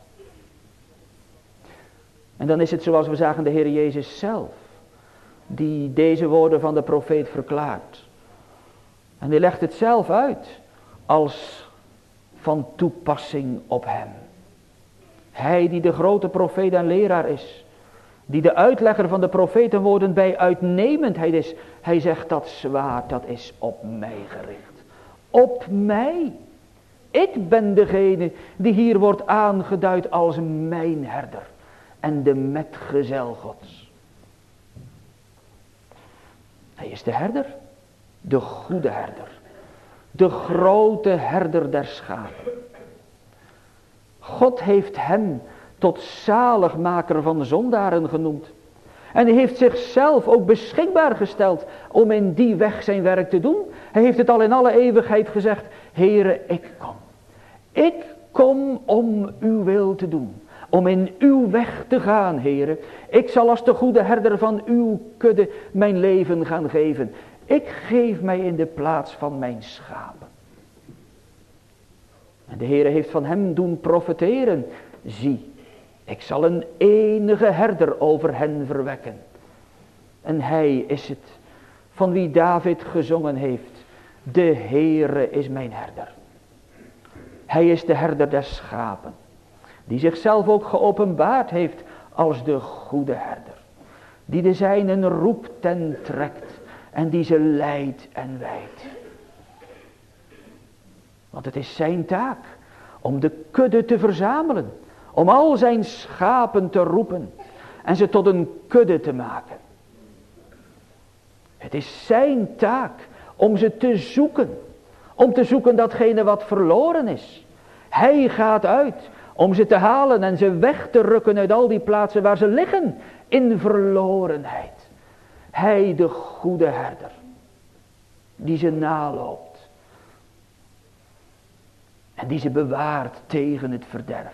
En dan is het zoals we zagen de Heer Jezus zelf. Die deze woorden van de profeet verklaart. En die legt het zelf uit. Als van toepassing op hem. Hij die de grote profeet en leraar is. Die de uitlegger van de profetenwoorden bij uitnemendheid is. Hij zegt dat zwaard dat is op mij gericht. Op mij. Ik ben degene die hier wordt aangeduid als mijn herder. En de metgezel Gods. Hij is de herder. De goede herder. De grote herder der schapen. God heeft hem tot zaligmaker van zondaren genoemd. En hij heeft zichzelf ook beschikbaar gesteld om in die weg zijn werk te doen. Hij heeft het al in alle eeuwigheid gezegd. Heere, ik kom. Ik kom om uw wil te doen. Om in uw weg te gaan, Heere. Ik zal als de goede herder van uw kudde mijn leven gaan geven. Ik geef mij in de plaats van mijn schapen. En de Heere heeft van hem doen profeteren. Zie, ik zal een enige herder over hen verwekken. En hij is het van wie David gezongen heeft. De Heere is mijn herder. Hij is de herder des schapen. Die zichzelf ook geopenbaard heeft als de goede herder. Die de zijnen roept en trekt. En die ze leidt en wijdt. Want het is zijn taak om de kudde te verzamelen. Om al zijn schapen te roepen. En ze tot een kudde te maken. Het is zijn taak om ze te zoeken. Om te zoeken datgene wat verloren is. Hij gaat uit om ze te halen en ze weg te rukken uit al die plaatsen waar ze liggen. In verlorenheid. Hij de goede herder. Die ze naloopt. En die ze bewaart tegen het verderf.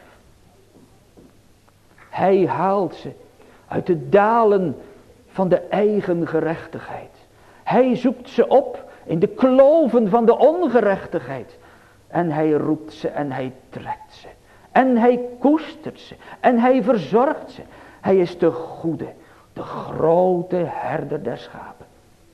Hij haalt ze uit de dalen van de eigen gerechtigheid. Hij zoekt ze op in de kloven van de ongerechtigheid. En hij roept ze en hij trekt ze. En hij koestert ze. En hij verzorgt ze. Hij is de goede, de grote herder der schapen.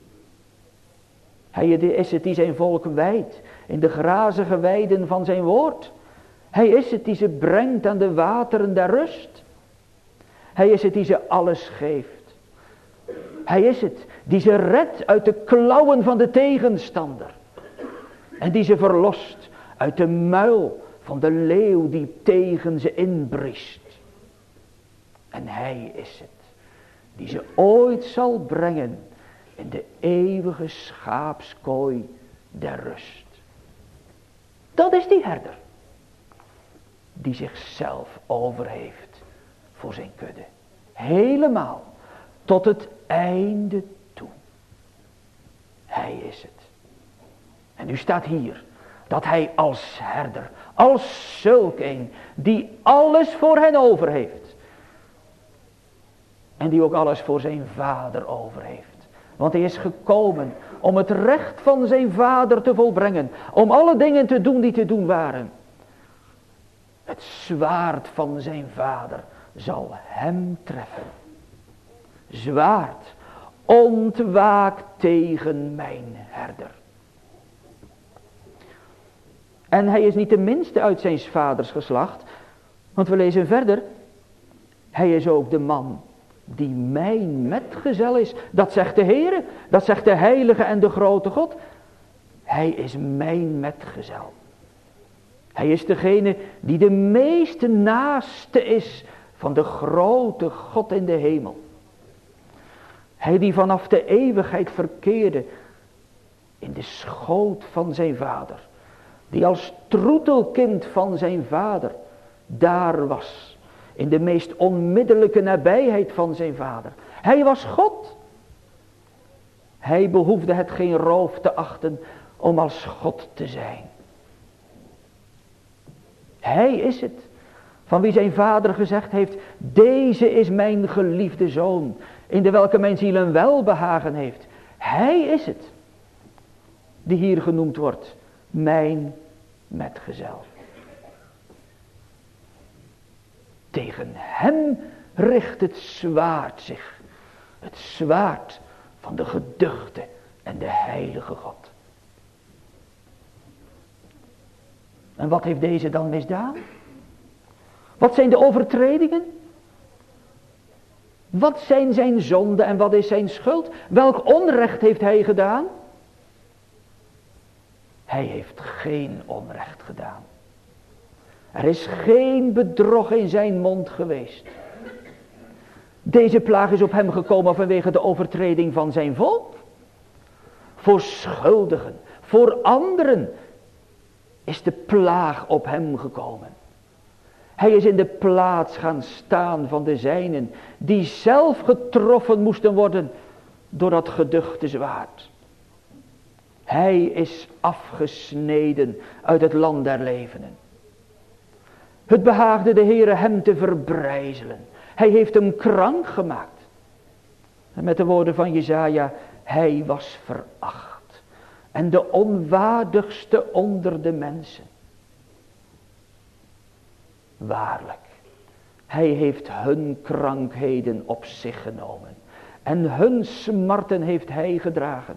Hij is het die zijn volk wijdt in de grazige weiden van zijn woord. Hij is het die ze brengt aan de wateren der rust. Hij is het die ze alles geeft. Hij is het die ze redt uit de klauwen van de tegenstander. En die ze verlost uit de muil van de leeuw die tegen ze inbriest. En hij is het die ze ooit zal brengen in de eeuwige schaapskooi der rust. Dat is die herder. Die zichzelf over heeft voor zijn kudde. Helemaal tot het einde toe. Hij is het. En nu staat hier dat hij als herder, als zulk een die alles voor hen over heeft. En die ook alles voor zijn vader over heeft. Want hij is gekomen om het recht van zijn vader te volbrengen. Om alle dingen te doen die te doen waren. Het zwaard van zijn vader zal hem treffen. Zwaard, ontwaak tegen mijn herder. En hij is niet de minste uit zijn vaders geslacht. Want we lezen verder. Hij is ook de man die mijn metgezel is. Dat zegt de Heere. Dat zegt de heilige en de grote God. Hij is mijn metgezel. Hij is degene die de meest naaste is van de grote God in de hemel. Hij die vanaf de eeuwigheid verkeerde in de schoot van zijn vader. Die als troetelkind van zijn vader daar was. In de meest onmiddellijke nabijheid van zijn vader. Hij was God. Hij behoefde het geen roof te achten om als God te zijn. Hij is het van wie zijn vader gezegd heeft. Deze is mijn geliefde zoon. In de welke mijn ziel een welbehagen heeft. Hij is het. Die hier genoemd wordt. Mijn metgezel. Tegen hem richt het zwaard zich. Het zwaard van de geduchte en de heilige God. En wat heeft deze dan misdaan? Wat zijn de overtredingen? Wat zijn zijn zonden en wat is zijn schuld? Welk onrecht heeft hij gedaan? Hij heeft geen onrecht gedaan. Er is geen bedrog in zijn mond geweest. Deze plaag is op hem gekomen vanwege de overtreding van zijn volk. Voor schuldigen, voor anderen is de plaag op hem gekomen. Hij is in de plaats gaan staan van de zijnen, die zelf getroffen moesten worden door dat geduchte zwaard. Hij is afgesneden uit het land der levenden. Het behaagde de Heere hem te verbrijzelen. Hij heeft hem krank gemaakt. En met de woorden van Jesaja, hij was veracht. En de onwaardigste onder de mensen. Waarlijk, hij heeft hun krankheden op zich genomen. En hun smarten heeft hij gedragen.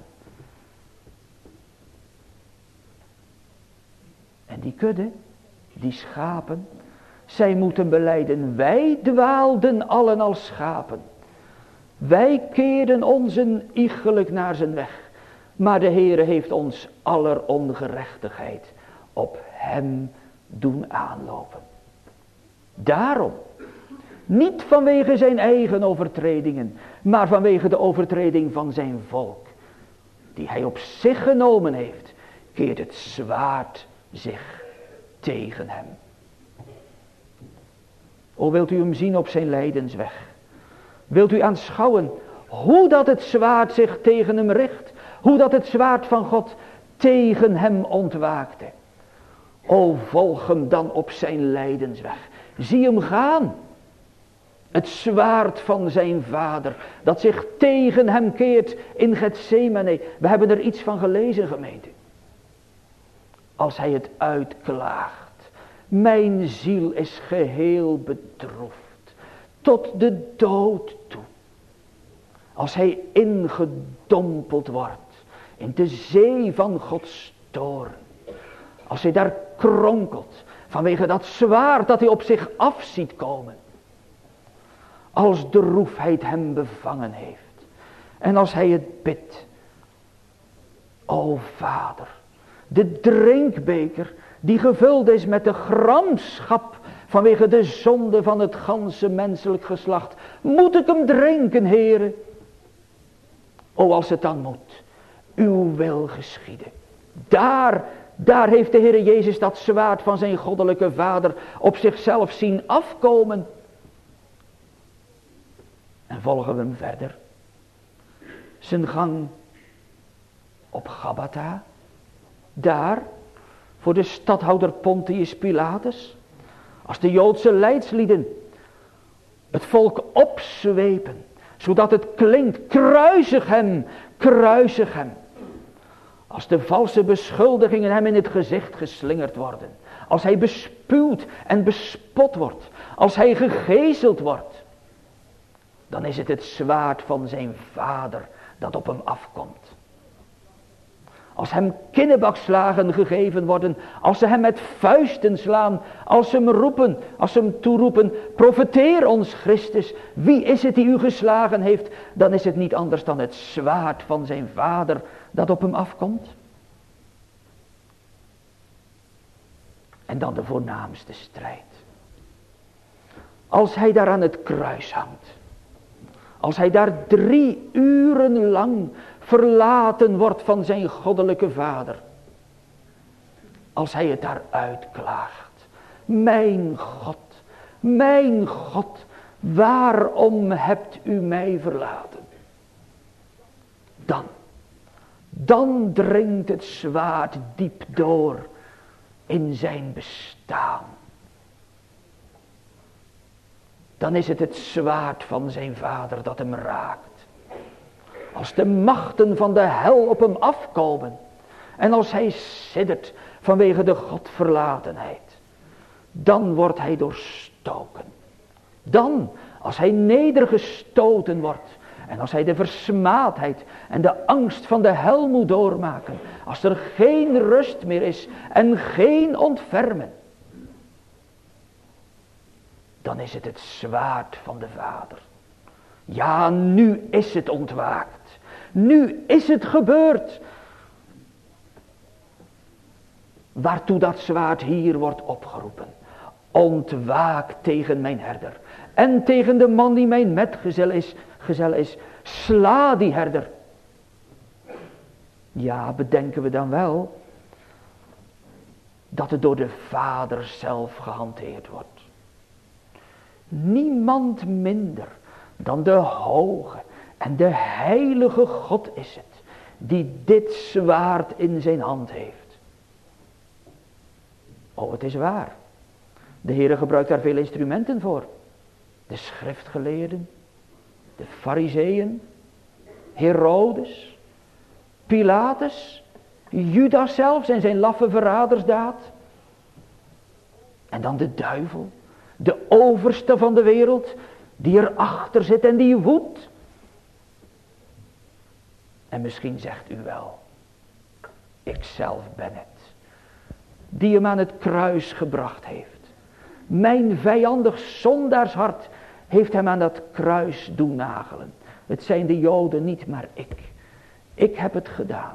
En die kudde, die schapen, zij moeten belijden, wij dwaalden allen als schapen. Wij keerden ons een iegelijk naar zijn weg. Maar de Heere heeft ons aller ongerechtigheid op hem doen aanlopen. Daarom, niet vanwege zijn eigen overtredingen, maar vanwege de overtreding van zijn volk, die hij op zich genomen heeft, keert het zwaard zich tegen hem. O, wilt u hem zien op zijn lijdensweg? Wilt u aanschouwen hoe dat het zwaard zich tegen hem richt? Hoe dat het zwaard van God tegen hem ontwaakte? O, volg hem dan op zijn lijdensweg. Zie hem gaan. Het zwaard van zijn vader, dat zich tegen hem keert in Getsemane. We hebben er iets van gelezen, gemeente. Als hij het uitklaagt. Mijn ziel is geheel bedroefd. Tot de dood toe. Als hij ingedompeld wordt. In de zee van Gods toorn. Als hij daar kronkelt. Vanwege dat zwaard dat hij op zich af ziet komen. Als droefheid hem bevangen heeft. En als hij het bidt. O Vader. De drinkbeker die gevuld is met de gramschap vanwege de zonde van het ganse menselijk geslacht. Moet ik hem drinken, Heere? O, als het dan moet. Uw wil geschieden. Daar, daar heeft de Heere Jezus dat zwaard van zijn goddelijke Vader op zichzelf zien afkomen. En volgen we hem verder. Zijn gang op Gabbatha. Daar, voor de stadhouder Pontius Pilatus. Als de Joodse leidslieden het volk opzwepen Zodat het klinkt, kruisig hem, kruisig hem. Als de valse beschuldigingen hem in het gezicht geslingerd worden. Als hij bespuwd en bespot wordt. Als hij gegezeld wordt. Dan is het het zwaard van zijn vader dat op hem afkomt. Als hem kinnebakslagen gegeven worden. Als ze hem met vuisten slaan. Als ze hem roepen. Als ze hem toeroepen. Profeteer ons Christus. Wie is het die u geslagen heeft? Dan is het niet anders dan het zwaard van zijn vader dat op hem afkomt. En dan de voornaamste strijd. Als hij daar aan het kruis hangt. Als hij daar drie uren lang verlaten wordt van zijn goddelijke vader. Als hij het daar uitklaagt. Mijn God, mijn God, waarom hebt u mij verlaten? Dan, dan dringt het zwaard diep door in zijn bestaan. Dan is het het zwaard van zijn vader dat hem raakt. Als de machten van de hel op hem afkomen. En als hij siddert vanwege de godverlatenheid. Dan wordt hij doorstoken. Dan, als hij nedergestoten wordt. En als hij de versmaadheid en de angst van de hel moet doormaken. Als er geen rust meer is en geen ontfermen. Dan is het het zwaard van de vader. Ja, nu is het ontwaakt. Nu is het gebeurd. Waartoe dat zwaard hier wordt opgeroepen. Ontwaak tegen mijn herder. En tegen de man die mijn metgezel is. Gezel is. Sla die herder. Ja, bedenken we dan wel. Dat het door de vader zelf gehanteerd wordt. Niemand minder dan de hoge en de heilige God is het. Die dit zwaard in zijn hand heeft. Oh, het is waar. De Heere gebruikt daar veel instrumenten voor. De schriftgeleerden. De fariseeën. Herodes. Pilatus. Judas zelfs en zijn laffe verradersdaad. En dan de duivel. De overste van de wereld. Die erachter zit en die woedt. En misschien zegt u wel. Ik zelf ben het. Die hem aan het kruis gebracht heeft. Mijn vijandig zondaarshart heeft hem aan dat kruis doen nagelen. Het zijn de Joden niet, maar ik. Ik heb het gedaan.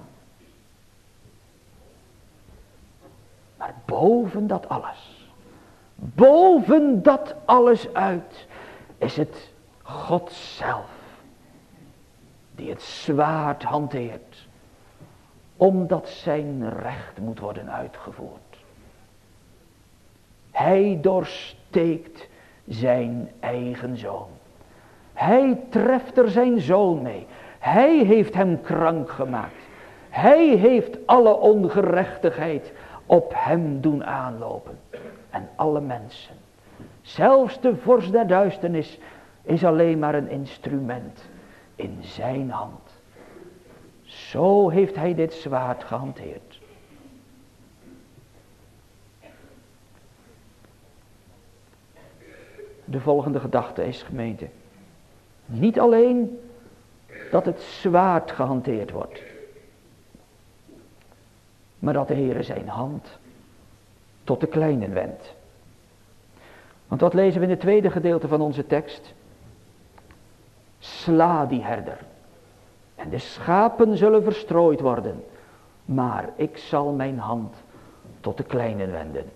Maar boven dat alles. Boven dat alles uit. Is het God zelf. Die het zwaard hanteert. Omdat zijn recht moet worden uitgevoerd. Hij doorsteekt zijn eigen zoon. Hij treft er zijn zoon mee. Hij heeft hem krank gemaakt. Hij heeft alle ongerechtigheid op hem doen aanlopen. En alle mensen. Zelfs de vorst der duisternis is alleen maar een instrument in zijn hand. Zo heeft hij dit zwaard gehanteerd. De volgende gedachte is, gemeente, niet alleen dat het zwaard gehanteerd wordt, maar dat de Heere zijn hand tot de kleinen wendt. Want wat lezen we in het tweede gedeelte van onze tekst? Sla die herder. En de schapen zullen verstrooid worden. Maar ik zal mijn hand tot de kleinen wenden.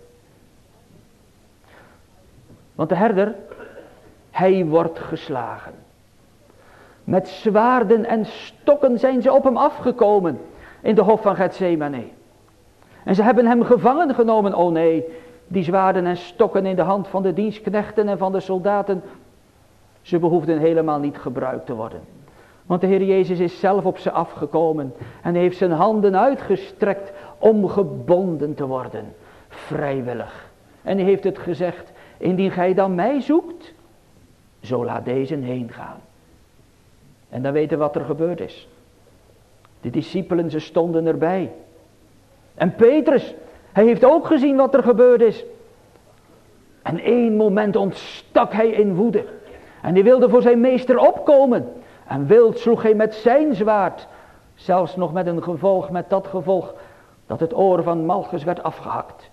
Want de herder, hij wordt geslagen. Met zwaarden en stokken zijn ze op hem afgekomen. In de hof van Getsemane. En ze hebben hem gevangen genomen. Oh nee, die zwaarden en stokken in de hand van de dienstknechten en van de soldaten. Ze behoefden helemaal niet gebruikt te worden. Want de Heer Jezus is zelf op ze afgekomen. En heeft zijn handen uitgestrekt om gebonden te worden. Vrijwillig. En hij heeft het gezegd. Indien gij dan mij zoekt. Zo laat deze heen gaan. En dan weten we wat er gebeurd is. De discipelen, ze stonden erbij. En Petrus, hij heeft ook gezien wat er gebeurd is. En één moment ontstak hij in woede. En hij wilde voor zijn meester opkomen. En wild sloeg hij met zijn zwaard. Zelfs nog met een gevolg, met dat gevolg, dat het oor van Malchus werd afgehakt.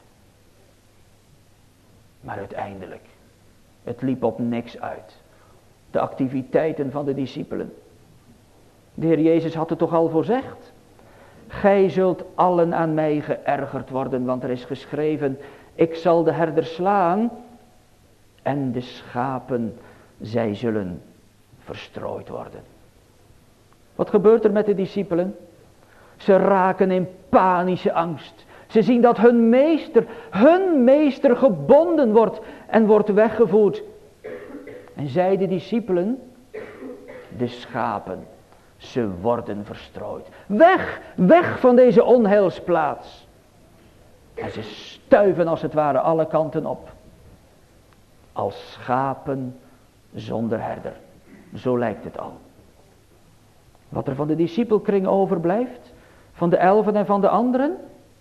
Maar uiteindelijk, het liep op niks uit. De activiteiten van de discipelen. De Heer Jezus had het toch al voorzegd. Gij zult allen aan mij geërgerd worden, want er is geschreven, ik zal de herder slaan en de schapen, zij zullen verstrooid worden. Wat gebeurt er met de discipelen? Ze raken in panische angst. Ze zien dat hun meester, hun meester gebonden wordt en wordt weggevoerd. En zij, de discipelen, de schapen, ze worden verstrooid. Weg, weg van deze onheilsplaats. En ze stuiven als het ware alle kanten op. Als schapen zonder herder. Zo lijkt het al. Wat er van de discipelkring overblijft, van de elfen en van de anderen.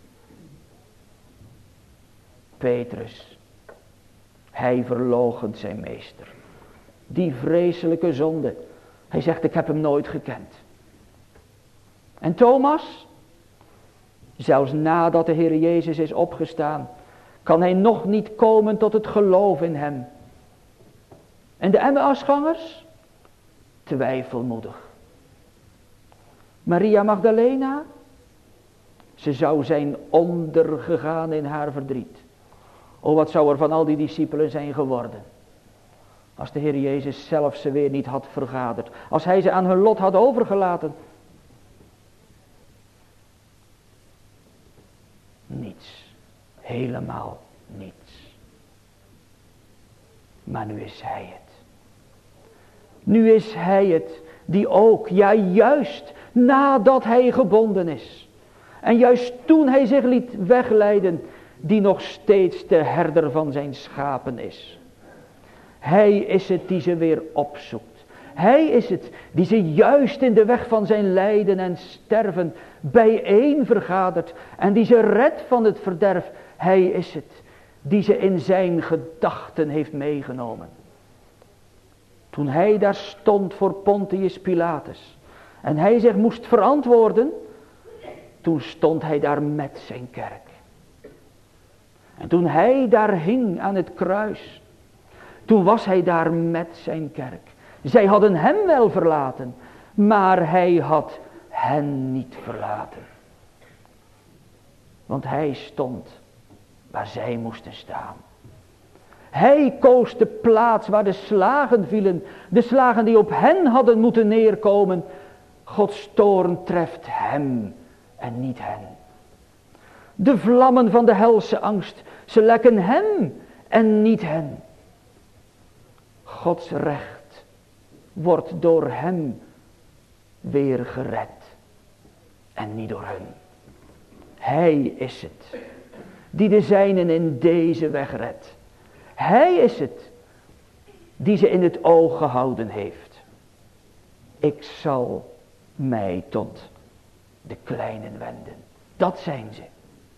Petrus, hij verloochent zijn meester. Die vreselijke zonde. Hij zegt, ik heb hem nooit gekend. En Thomas, zelfs nadat de Heer Jezus is opgestaan, kan hij nog niet komen tot het geloof in hem. En de Emmausgangers, twijfelmoedig. Maria Magdalena, ze zou zijn ondergegaan in haar verdriet. O, wat zou er van al die discipelen zijn geworden, als de Heer Jezus zelf ze weer niet had vergaderd, als hij ze aan hun lot had overgelaten. Niets, helemaal niets. Maar nu is hij het. Nu is hij het die ook, ja juist nadat hij gebonden is. En juist toen hij zich liet wegleiden, die nog steeds de herder van zijn schapen is. Hij is het die ze weer opzoekt. Hij is het die ze juist in de weg van zijn lijden en sterven bijeen vergadert. En die ze redt van het verderf. Hij is het die ze in zijn gedachten heeft meegenomen. Toen hij daar stond voor Pontius Pilatus. En hij zich moest verantwoorden. Toen stond hij daar met zijn kerk. En toen hij daar hing aan het kruis. Toen was hij daar met zijn kerk. Zij hadden hem wel verlaten. Maar hij had hen niet verlaten. Want hij stond waar zij moesten staan. Hij koos de plaats waar de slagen vielen. De slagen die op hen hadden moeten neerkomen. Gods toorn treft hem en niet hen. De vlammen van de helse angst, ze lekken hem en niet hen. Gods recht wordt door hem weer gered en niet door hen. Hij is het die de zijnen in deze weg redt. Hij is het die ze in het oog gehouden heeft. Ik zal mij tot de kleinen wenden. Dat zijn ze.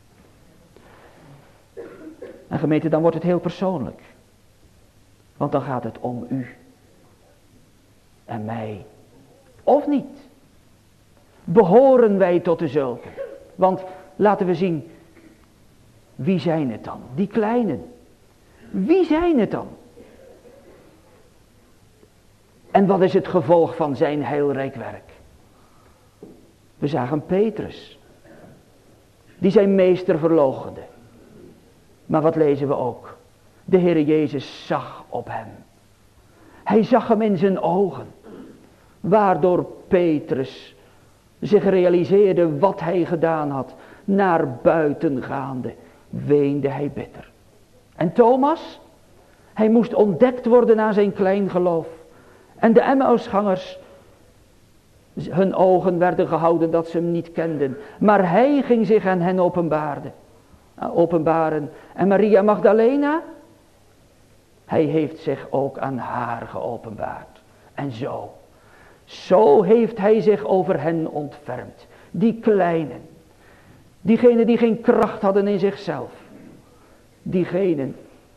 En gemeente, dan wordt het heel persoonlijk. Want dan gaat het om u. En mij. Of niet. Behoren wij tot de zulken. Want laten we zien. Wie zijn het dan? Die kleinen. Wie zijn het dan? En wat is het gevolg van zijn heilrijk werk? We zagen Petrus. Die zijn meester verloochende. Maar wat lezen we ook? De Heer Jezus zag op hem. Hij zag hem in zijn ogen. Waardoor Petrus zich realiseerde wat hij gedaan had. Naar buiten gaande weende hij bitter. En Thomas, hij moest ontdekt worden aan zijn klein geloof. En de Emmausgangers, hun ogen werden gehouden dat ze hem niet kenden. Maar hij ging zich aan hen openbaarde, openbaren. En Maria Magdalena, hij heeft zich ook aan haar geopenbaard. En zo, Zo heeft hij zich over hen ontfermd. Die kleinen. Diegenen die geen kracht hadden in zichzelf. Diegenen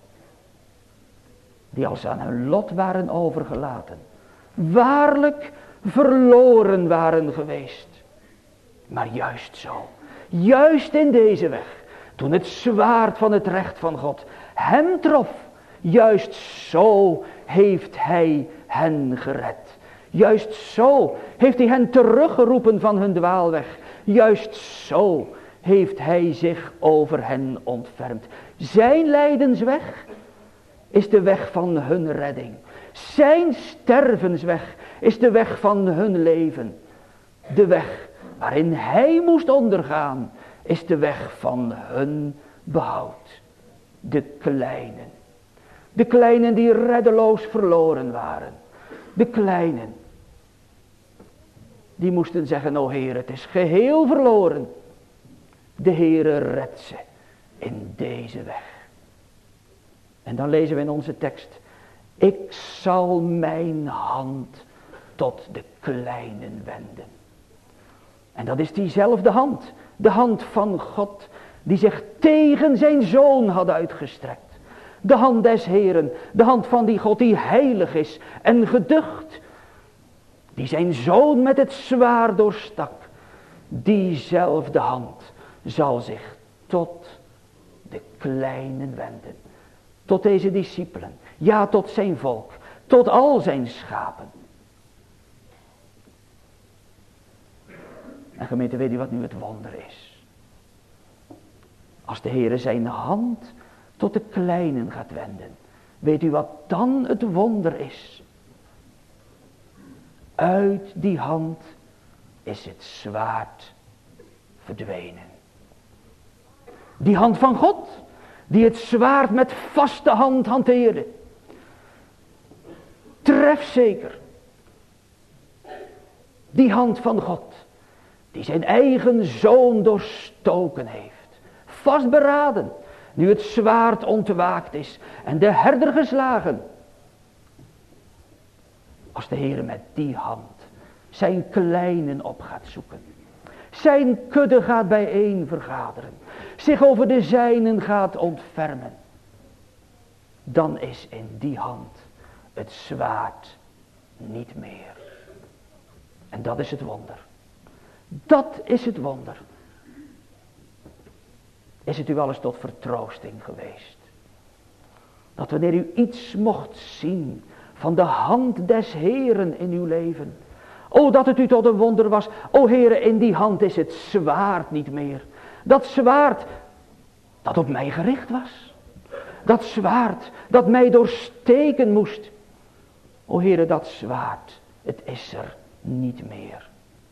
die als aan hun lot waren overgelaten. Waarlijk verloren waren geweest. Maar juist zo. Juist in deze weg. Toen het zwaard van het recht van God hem trof. Juist zo heeft hij hen gered. Juist zo heeft hij hen teruggeroepen van hun dwaalweg. Juist zo heeft hij zich over hen ontfermd. Zijn lijdensweg is de weg van hun redding. Zijn stervensweg is de weg van hun leven. De weg waarin hij moest ondergaan is de weg van hun behoud. De kleinen. De kleinen die reddeloos verloren waren. De kleinen. Die moesten zeggen, o Heer, het is geheel verloren. De Heere redt ze in deze weg. En dan lezen we in onze tekst. Ik zal mijn hand tot de kleinen wenden. En dat is diezelfde hand. De hand van God die zich tegen zijn zoon had uitgestrekt. De hand des Heeren. De hand van die God die heilig is en geducht. Die zijn zoon met het zwaard doorstak. Diezelfde hand zal zich tot de kleinen wenden. Tot deze discipelen. Ja, tot zijn volk. Tot al zijn schapen. En gemeente, weet u wat nu het wonder is? Als de Heere zijn hand tot de kleinen gaat wenden. Weet u wat dan het wonder is? Uit die hand is het zwaard verdwenen. Die hand van God, die het zwaard met vaste hand hanteerde. Trefzeker. Die hand van God, die zijn eigen zoon doorstoken heeft. Vastberaden, nu het zwaard ontwaakt is en de herder geslagen. Als de Heer met die hand zijn kleinen op gaat zoeken. Zijn kudde gaat bijeen vergaderen. Zich over de zijnen gaat ontfermen. Dan is in die hand het zwaard niet meer. En dat is het wonder. Dat is het wonder. Is het u alles tot vertroosting geweest? Dat wanneer u iets mocht zien van de hand des Heeren in uw leven. O, dat het u tot een wonder was. O Heere, in die hand is het zwaard niet meer. Dat zwaard dat op mij gericht was. Dat zwaard dat mij doorsteken moest. O Heere, dat zwaard, het is er niet meer.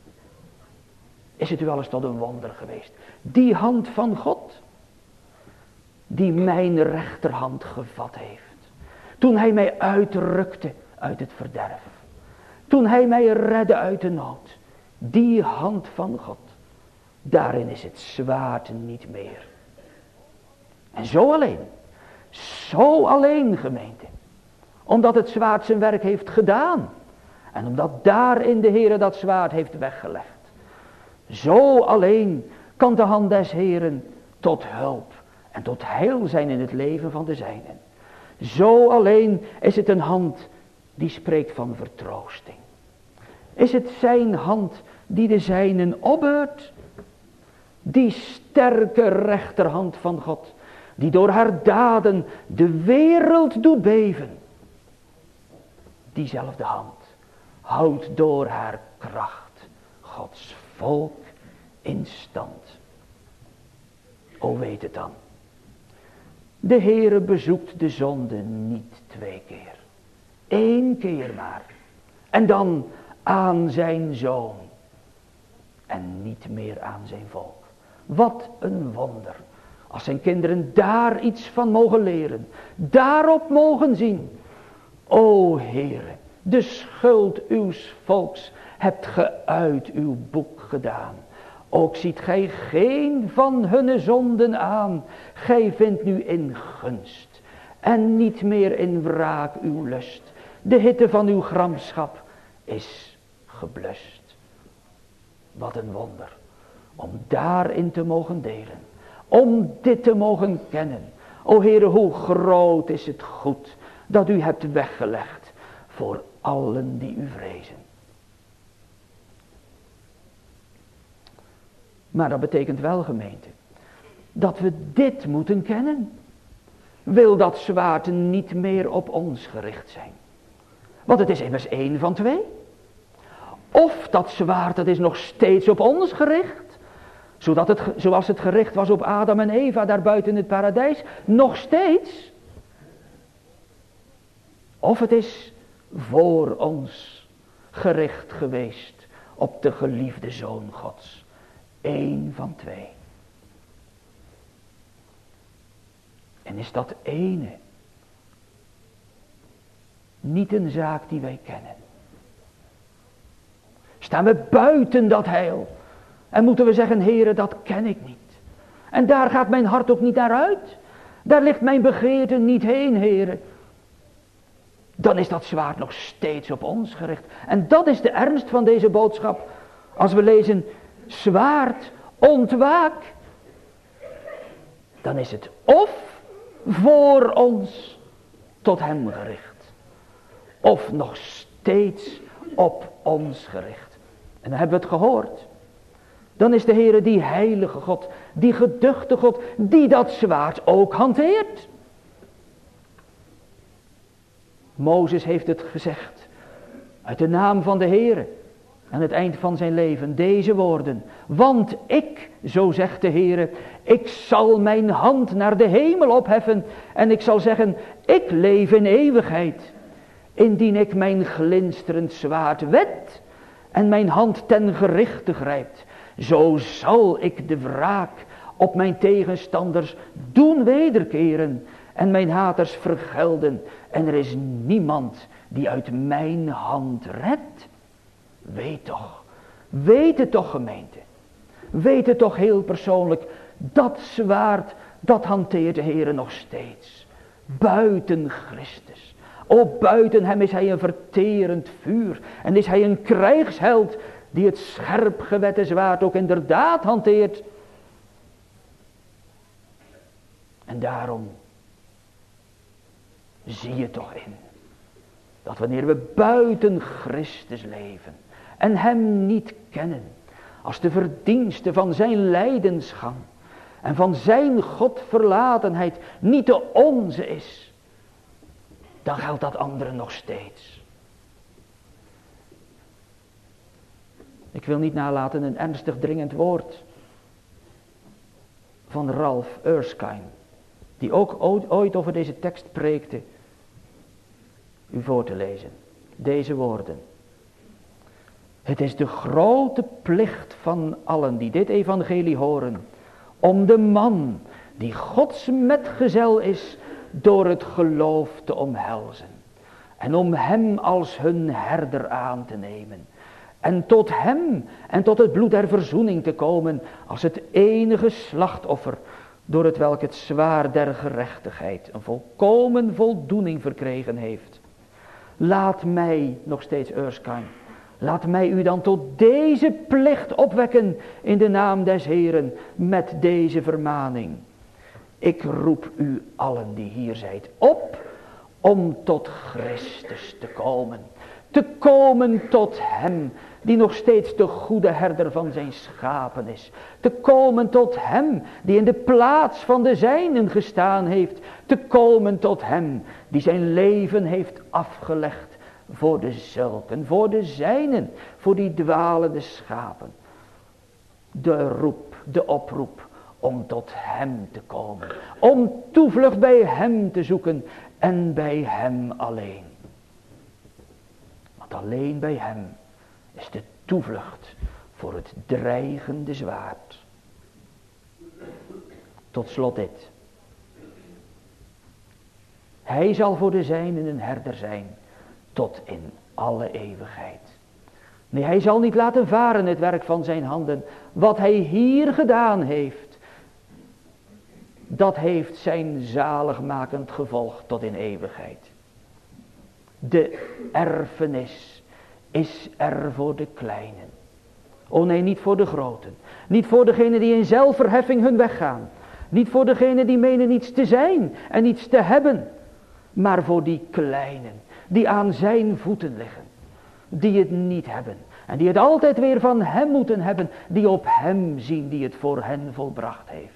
Is het u alles tot een wonder geweest? Die hand van God, die mijn rechterhand gevat heeft. Toen hij mij uitrukte uit het verderf. Toen hij mij redde uit de nood. Die hand van God. Daarin is het zwaard niet meer. En zo alleen. Zo alleen, gemeente. Omdat het zwaard zijn werk heeft gedaan. En omdat daarin de Heere dat zwaard heeft weggelegd. Zo alleen kan de hand des Heeren tot hulp en tot heil zijn in het leven van de zijnen. Zo alleen is het een hand die spreekt van vertroosting. Is het zijn hand die de zijnen opbeurt? Die sterke rechterhand van God, die door haar daden de wereld doet beven. Diezelfde hand houdt door haar kracht Gods volk in stand. O, weet het dan. De Heere bezoekt de zonde niet twee keer. Eén keer maar. En dan aan zijn zoon. En niet meer aan zijn volk. Wat een wonder. Als zijn kinderen daar iets van mogen leren. Daarop mogen zien. O Heere, de schuld uws volks hebt ge uit uw boek gedaan. Ook ziet gij geen van hunne zonden aan. Gij vindt nu in gunst en niet meer in wraak uw lust. De hitte van uw gramschap is geblust. Wat een wonder. Om daarin te mogen delen. Om dit te mogen kennen. O Heere, hoe groot is het goed dat u hebt weggelegd voor allen die u vrezen. Maar dat betekent wel, gemeente, dat we dit moeten kennen. Wil dat zwaard niet meer op ons gericht zijn. Want het is immers één van twee. Of dat zwaard, dat is nog steeds op ons gericht. Zodat het, zoals het gericht was op Adam en Eva daar buiten het paradijs. Nog steeds. Of het is voor ons gericht geweest op de geliefde Zoon Gods. Eén van twee. En is dat ene niet een zaak die wij kennen? Staan we buiten dat heil? En moeten we zeggen, Heere, dat ken ik niet. En daar gaat mijn hart ook niet naar uit. Daar ligt mijn begeerte niet heen, Heere. Dan is dat zwaard nog steeds op ons gericht. En dat is de ernst van deze boodschap. Als we lezen, zwaard, ontwaak. Dan is het of voor ons tot hem gericht. Of nog steeds op ons gericht. En dan hebben we het gehoord. Dan is de Heere die heilige God, die geduchte God, die dat zwaard ook hanteert. Mozes heeft het gezegd, uit de naam van de Heere, aan het eind van zijn leven, deze woorden. Want ik, zo zegt de Heere, ik zal mijn hand naar de hemel opheffen en ik zal zeggen, ik leef in eeuwigheid. Indien ik mijn glinsterend zwaard wet en mijn hand ten gerichte grijpt, zo zal ik de wraak op mijn tegenstanders doen wederkeren en mijn haters vergelden. En er is niemand die uit mijn hand redt. Weet toch, weet het toch, gemeente. Weet het toch heel persoonlijk, dat zwaard, dat hanteert de Heere nog steeds. Buiten Christus. O, buiten hem is hij een verterend vuur. En is hij een krijgsheld die het scherp gewette zwaard ook inderdaad hanteert. En daarom zie je toch in dat wanneer we buiten Christus leven en hem niet kennen als de verdienste van zijn lijdensgang en van zijn Godverlatenheid niet de onze is, dan geldt dat andere nog steeds. Ik wil niet nalaten een ernstig dringend woord van Ralph Erskine, die ook ooit over deze tekst preekte, u voor te lezen. Deze woorden. Het is de grote plicht van allen die dit evangelie horen, om de man die Gods metgezel is, door het geloof te omhelzen. En om hem als hun herder aan te nemen. En tot hem en tot het bloed der verzoening te komen als het enige slachtoffer, door het welk het zwaard der gerechtigheid een volkomen voldoening verkregen heeft. Laat mij, nog steeds Erskine, laat mij u dan tot deze plicht opwekken in de naam des Heeren met deze vermaning. Ik roep u allen die hier zijt op om tot Christus te komen. Te komen tot hem die nog steeds de goede herder van zijn schapen is. Te komen tot hem die in de plaats van de zijnen gestaan heeft. Te komen tot hem die zijn leven heeft afgelegd voor de zulken, voor de zijnen, voor die dwalende schapen. De roep, de oproep om tot hem te komen. Om toevlucht bij hem te zoeken en bij hem alleen. Want alleen bij hem is de toevlucht voor het dreigende zwaard. Tot slot dit. Hij zal voor de zijnen een herder zijn tot in alle eeuwigheid. Nee, hij zal niet laten varen het werk van zijn handen. Wat hij hier gedaan heeft, dat heeft zijn zaligmakend gevolg tot in eeuwigheid. De erfenis is er voor de kleinen. O nee, niet voor de groten. Niet voor degenen die in zelfverheffing hun weg gaan. Niet voor degenen die menen iets te zijn en iets te hebben. Maar voor die kleinen die aan zijn voeten liggen. Die het niet hebben. En die het altijd weer van hem moeten hebben. Die op hem zien die het voor hen volbracht heeft.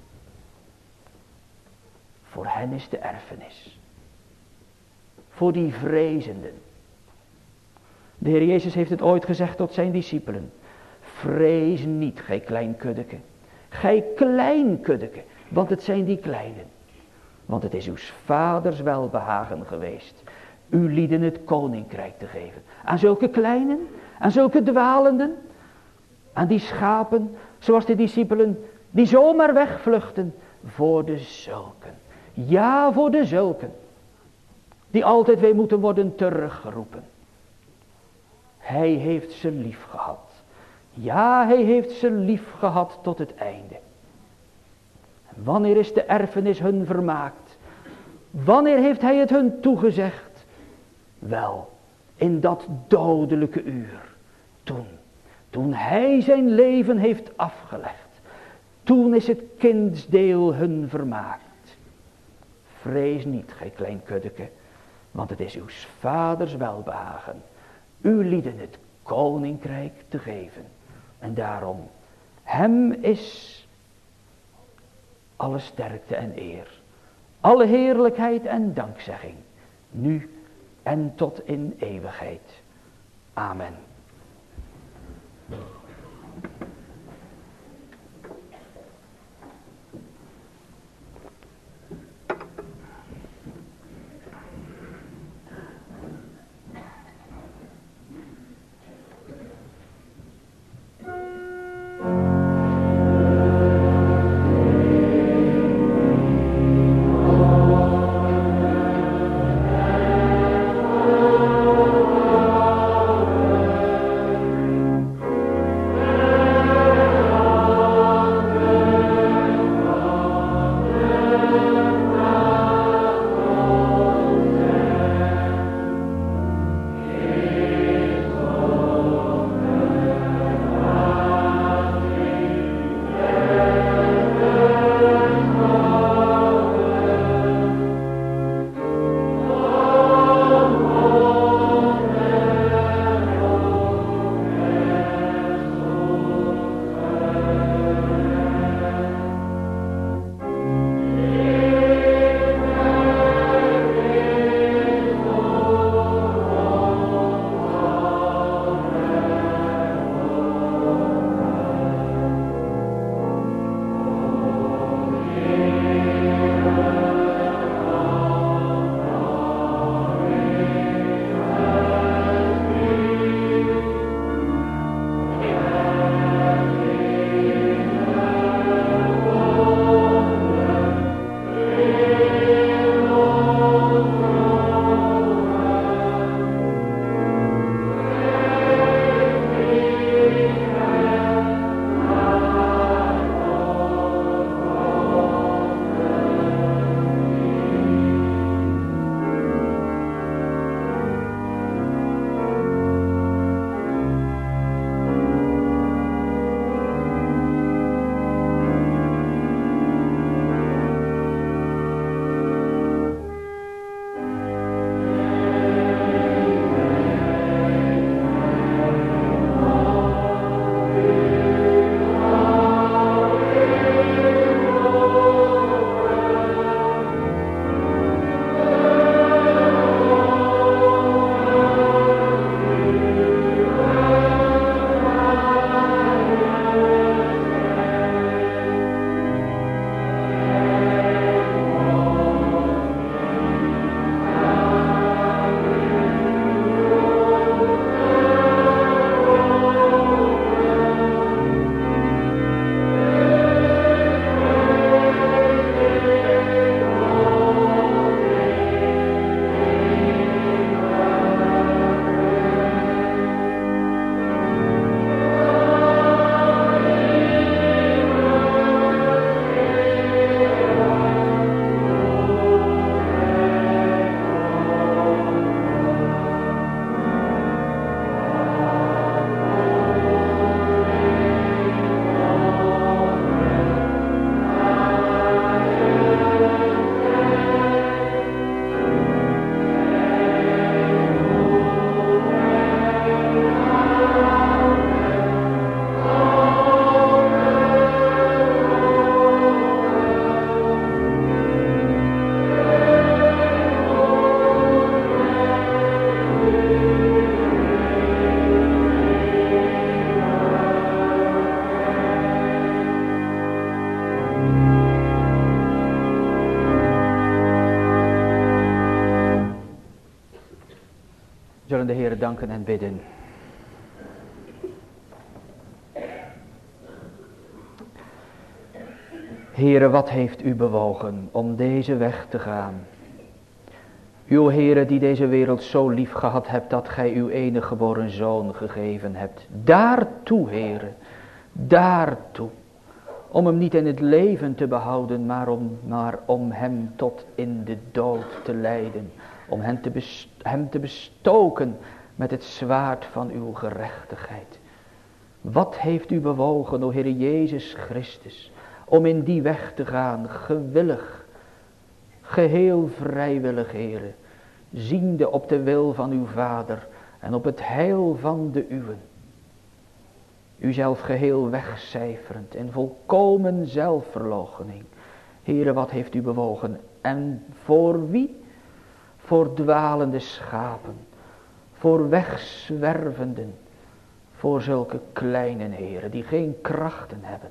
Voor hen is de erfenis. Voor die vrezenden. De Heer Jezus heeft het ooit gezegd tot zijn discipelen. Vrees niet, gij klein kuddeke. Gij klein kuddeke. Want het zijn die kleinen. Want het is uw vaders welbehagen geweest. U lieden het koninkrijk te geven. Aan zulke kleinen. Aan zulke dwalenden. Aan die schapen. Zoals de discipelen. Die zomaar wegvluchten. Voor de zulken. Ja, voor de zulken. Die altijd weer moeten worden teruggeroepen. Hij heeft ze lief gehad. Ja, hij heeft ze lief gehad tot het einde. Wanneer is de erfenis hun vermaakt? Wanneer heeft hij het hun toegezegd? Wel, in dat dodelijke uur. Toen. Toen hij zijn leven heeft afgelegd. Toen is het kindsdeel hun vermaakt. Vrees niet, gij klein kuddeke. Want het is uw vaders welbehagen. U lieden het koninkrijk te geven. En daarom, hem is alle sterkte en eer. Alle heerlijkheid en dankzegging. Nu en tot in eeuwigheid. Amen. zullen de Heer danken en bidden. Heere, wat heeft u bewogen om deze weg te gaan? Uw Heere, die deze wereld zo lief gehad hebt, dat gij uw enige geboren zoon gegeven hebt. Daartoe, Heere, daartoe. Om hem niet in het leven te behouden, maar om, maar om hem tot in de dood te leiden. Om hem te, best, hem te bestoken met het zwaard van uw gerechtigheid. Wat heeft u bewogen, o Heere Jezus Christus, om in die weg te gaan, gewillig, geheel vrijwillig, Heere, ziende op de wil van uw Vader en op het heil van de uwen. Uzelf geheel wegcijferend in volkomen zelfverloochening. Heere, wat heeft u bewogen? En voor wie? Voor dwalende schapen, voor wegzwervenden, voor zulke kleine heren die geen krachten hebben.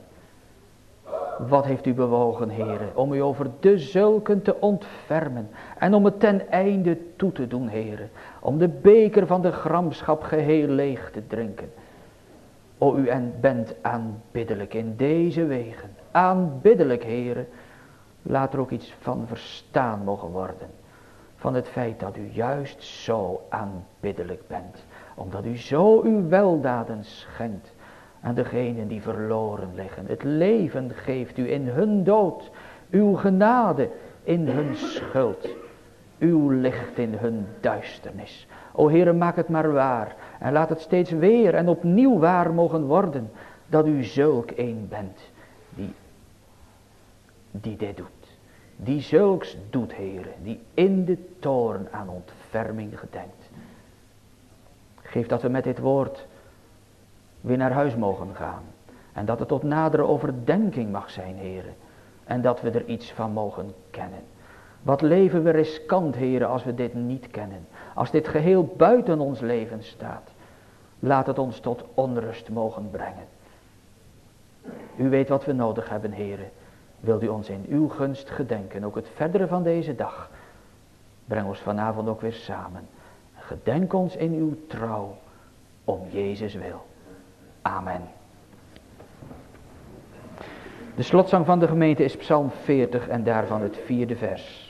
Wat heeft u bewogen, Heere, om u over de zulken te ontfermen en om het ten einde toe te doen, Heere, om de beker van de gramschap geheel leeg te drinken. O, u en bent aanbiddelijk in deze wegen, aanbiddelijk, Heere, laat er ook iets van verstaan mogen worden, van het feit dat u juist zo aanbiddelijk bent, omdat u zo uw weldaden schenkt aan degenen die verloren liggen. Het leven geeft u in hun dood, uw genade in hun schuld, uw licht in hun duisternis. O Heere, maak het maar waar en laat het steeds weer en opnieuw waar mogen worden, dat u zulk een bent die, die dit doet. Die zulks doet, Heere, die in de toorn aan ontferming gedenkt. Geef dat we met dit woord weer naar huis mogen gaan. En dat het tot nadere overdenking mag zijn, Heere. En dat we er iets van mogen kennen. Wat leven we riskant, Heere, als we dit niet kennen. Als dit geheel buiten ons leven staat. Laat het ons tot onrust mogen brengen. U weet wat we nodig hebben, Heere. Wilt u ons in uw gunst gedenken, ook het verdere van deze dag. Breng ons vanavond ook weer samen. Gedenk ons in uw trouw, om Jezus wil. Amen. De slotzang van de gemeente is Psalm veertig en daarvan het vierde vers.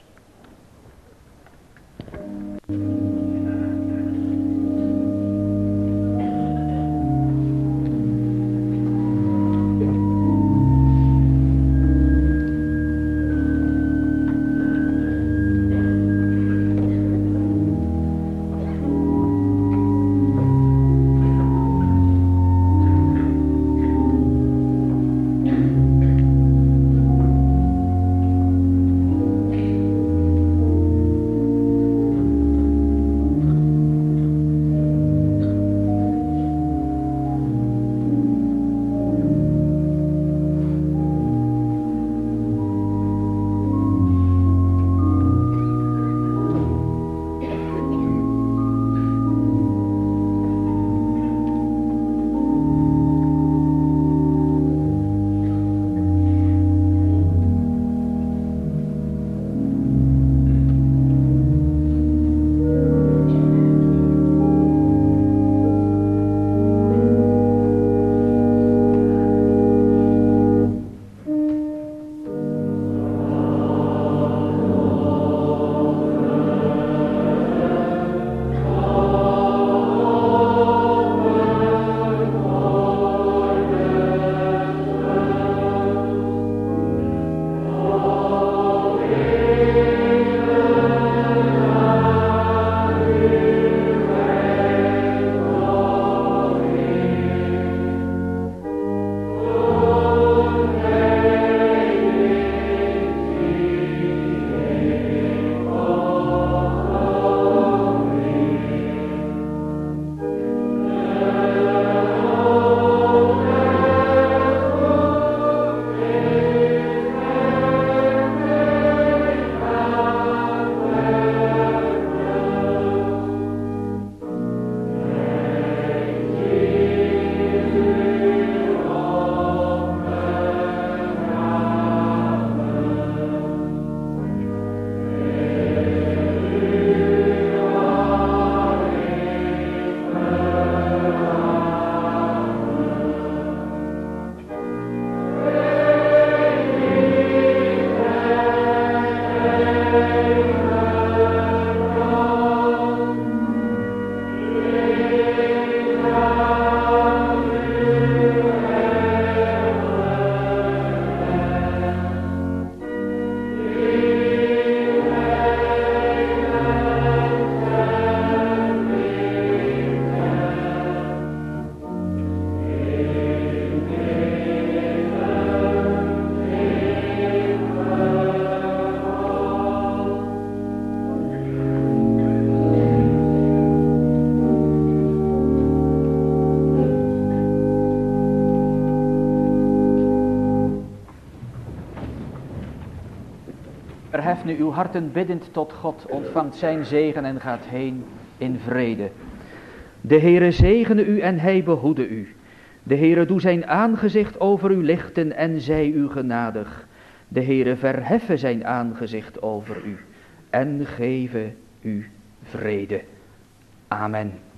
verheft nu uw harten biddend tot God, ontvangt zijn zegen en gaat heen in vrede. De Heere zegene u en hij behoede u. De Heere doe zijn aangezicht over u lichten en zij u genadig. De Heere verheffe zijn aangezicht over u en geven u vrede. Amen.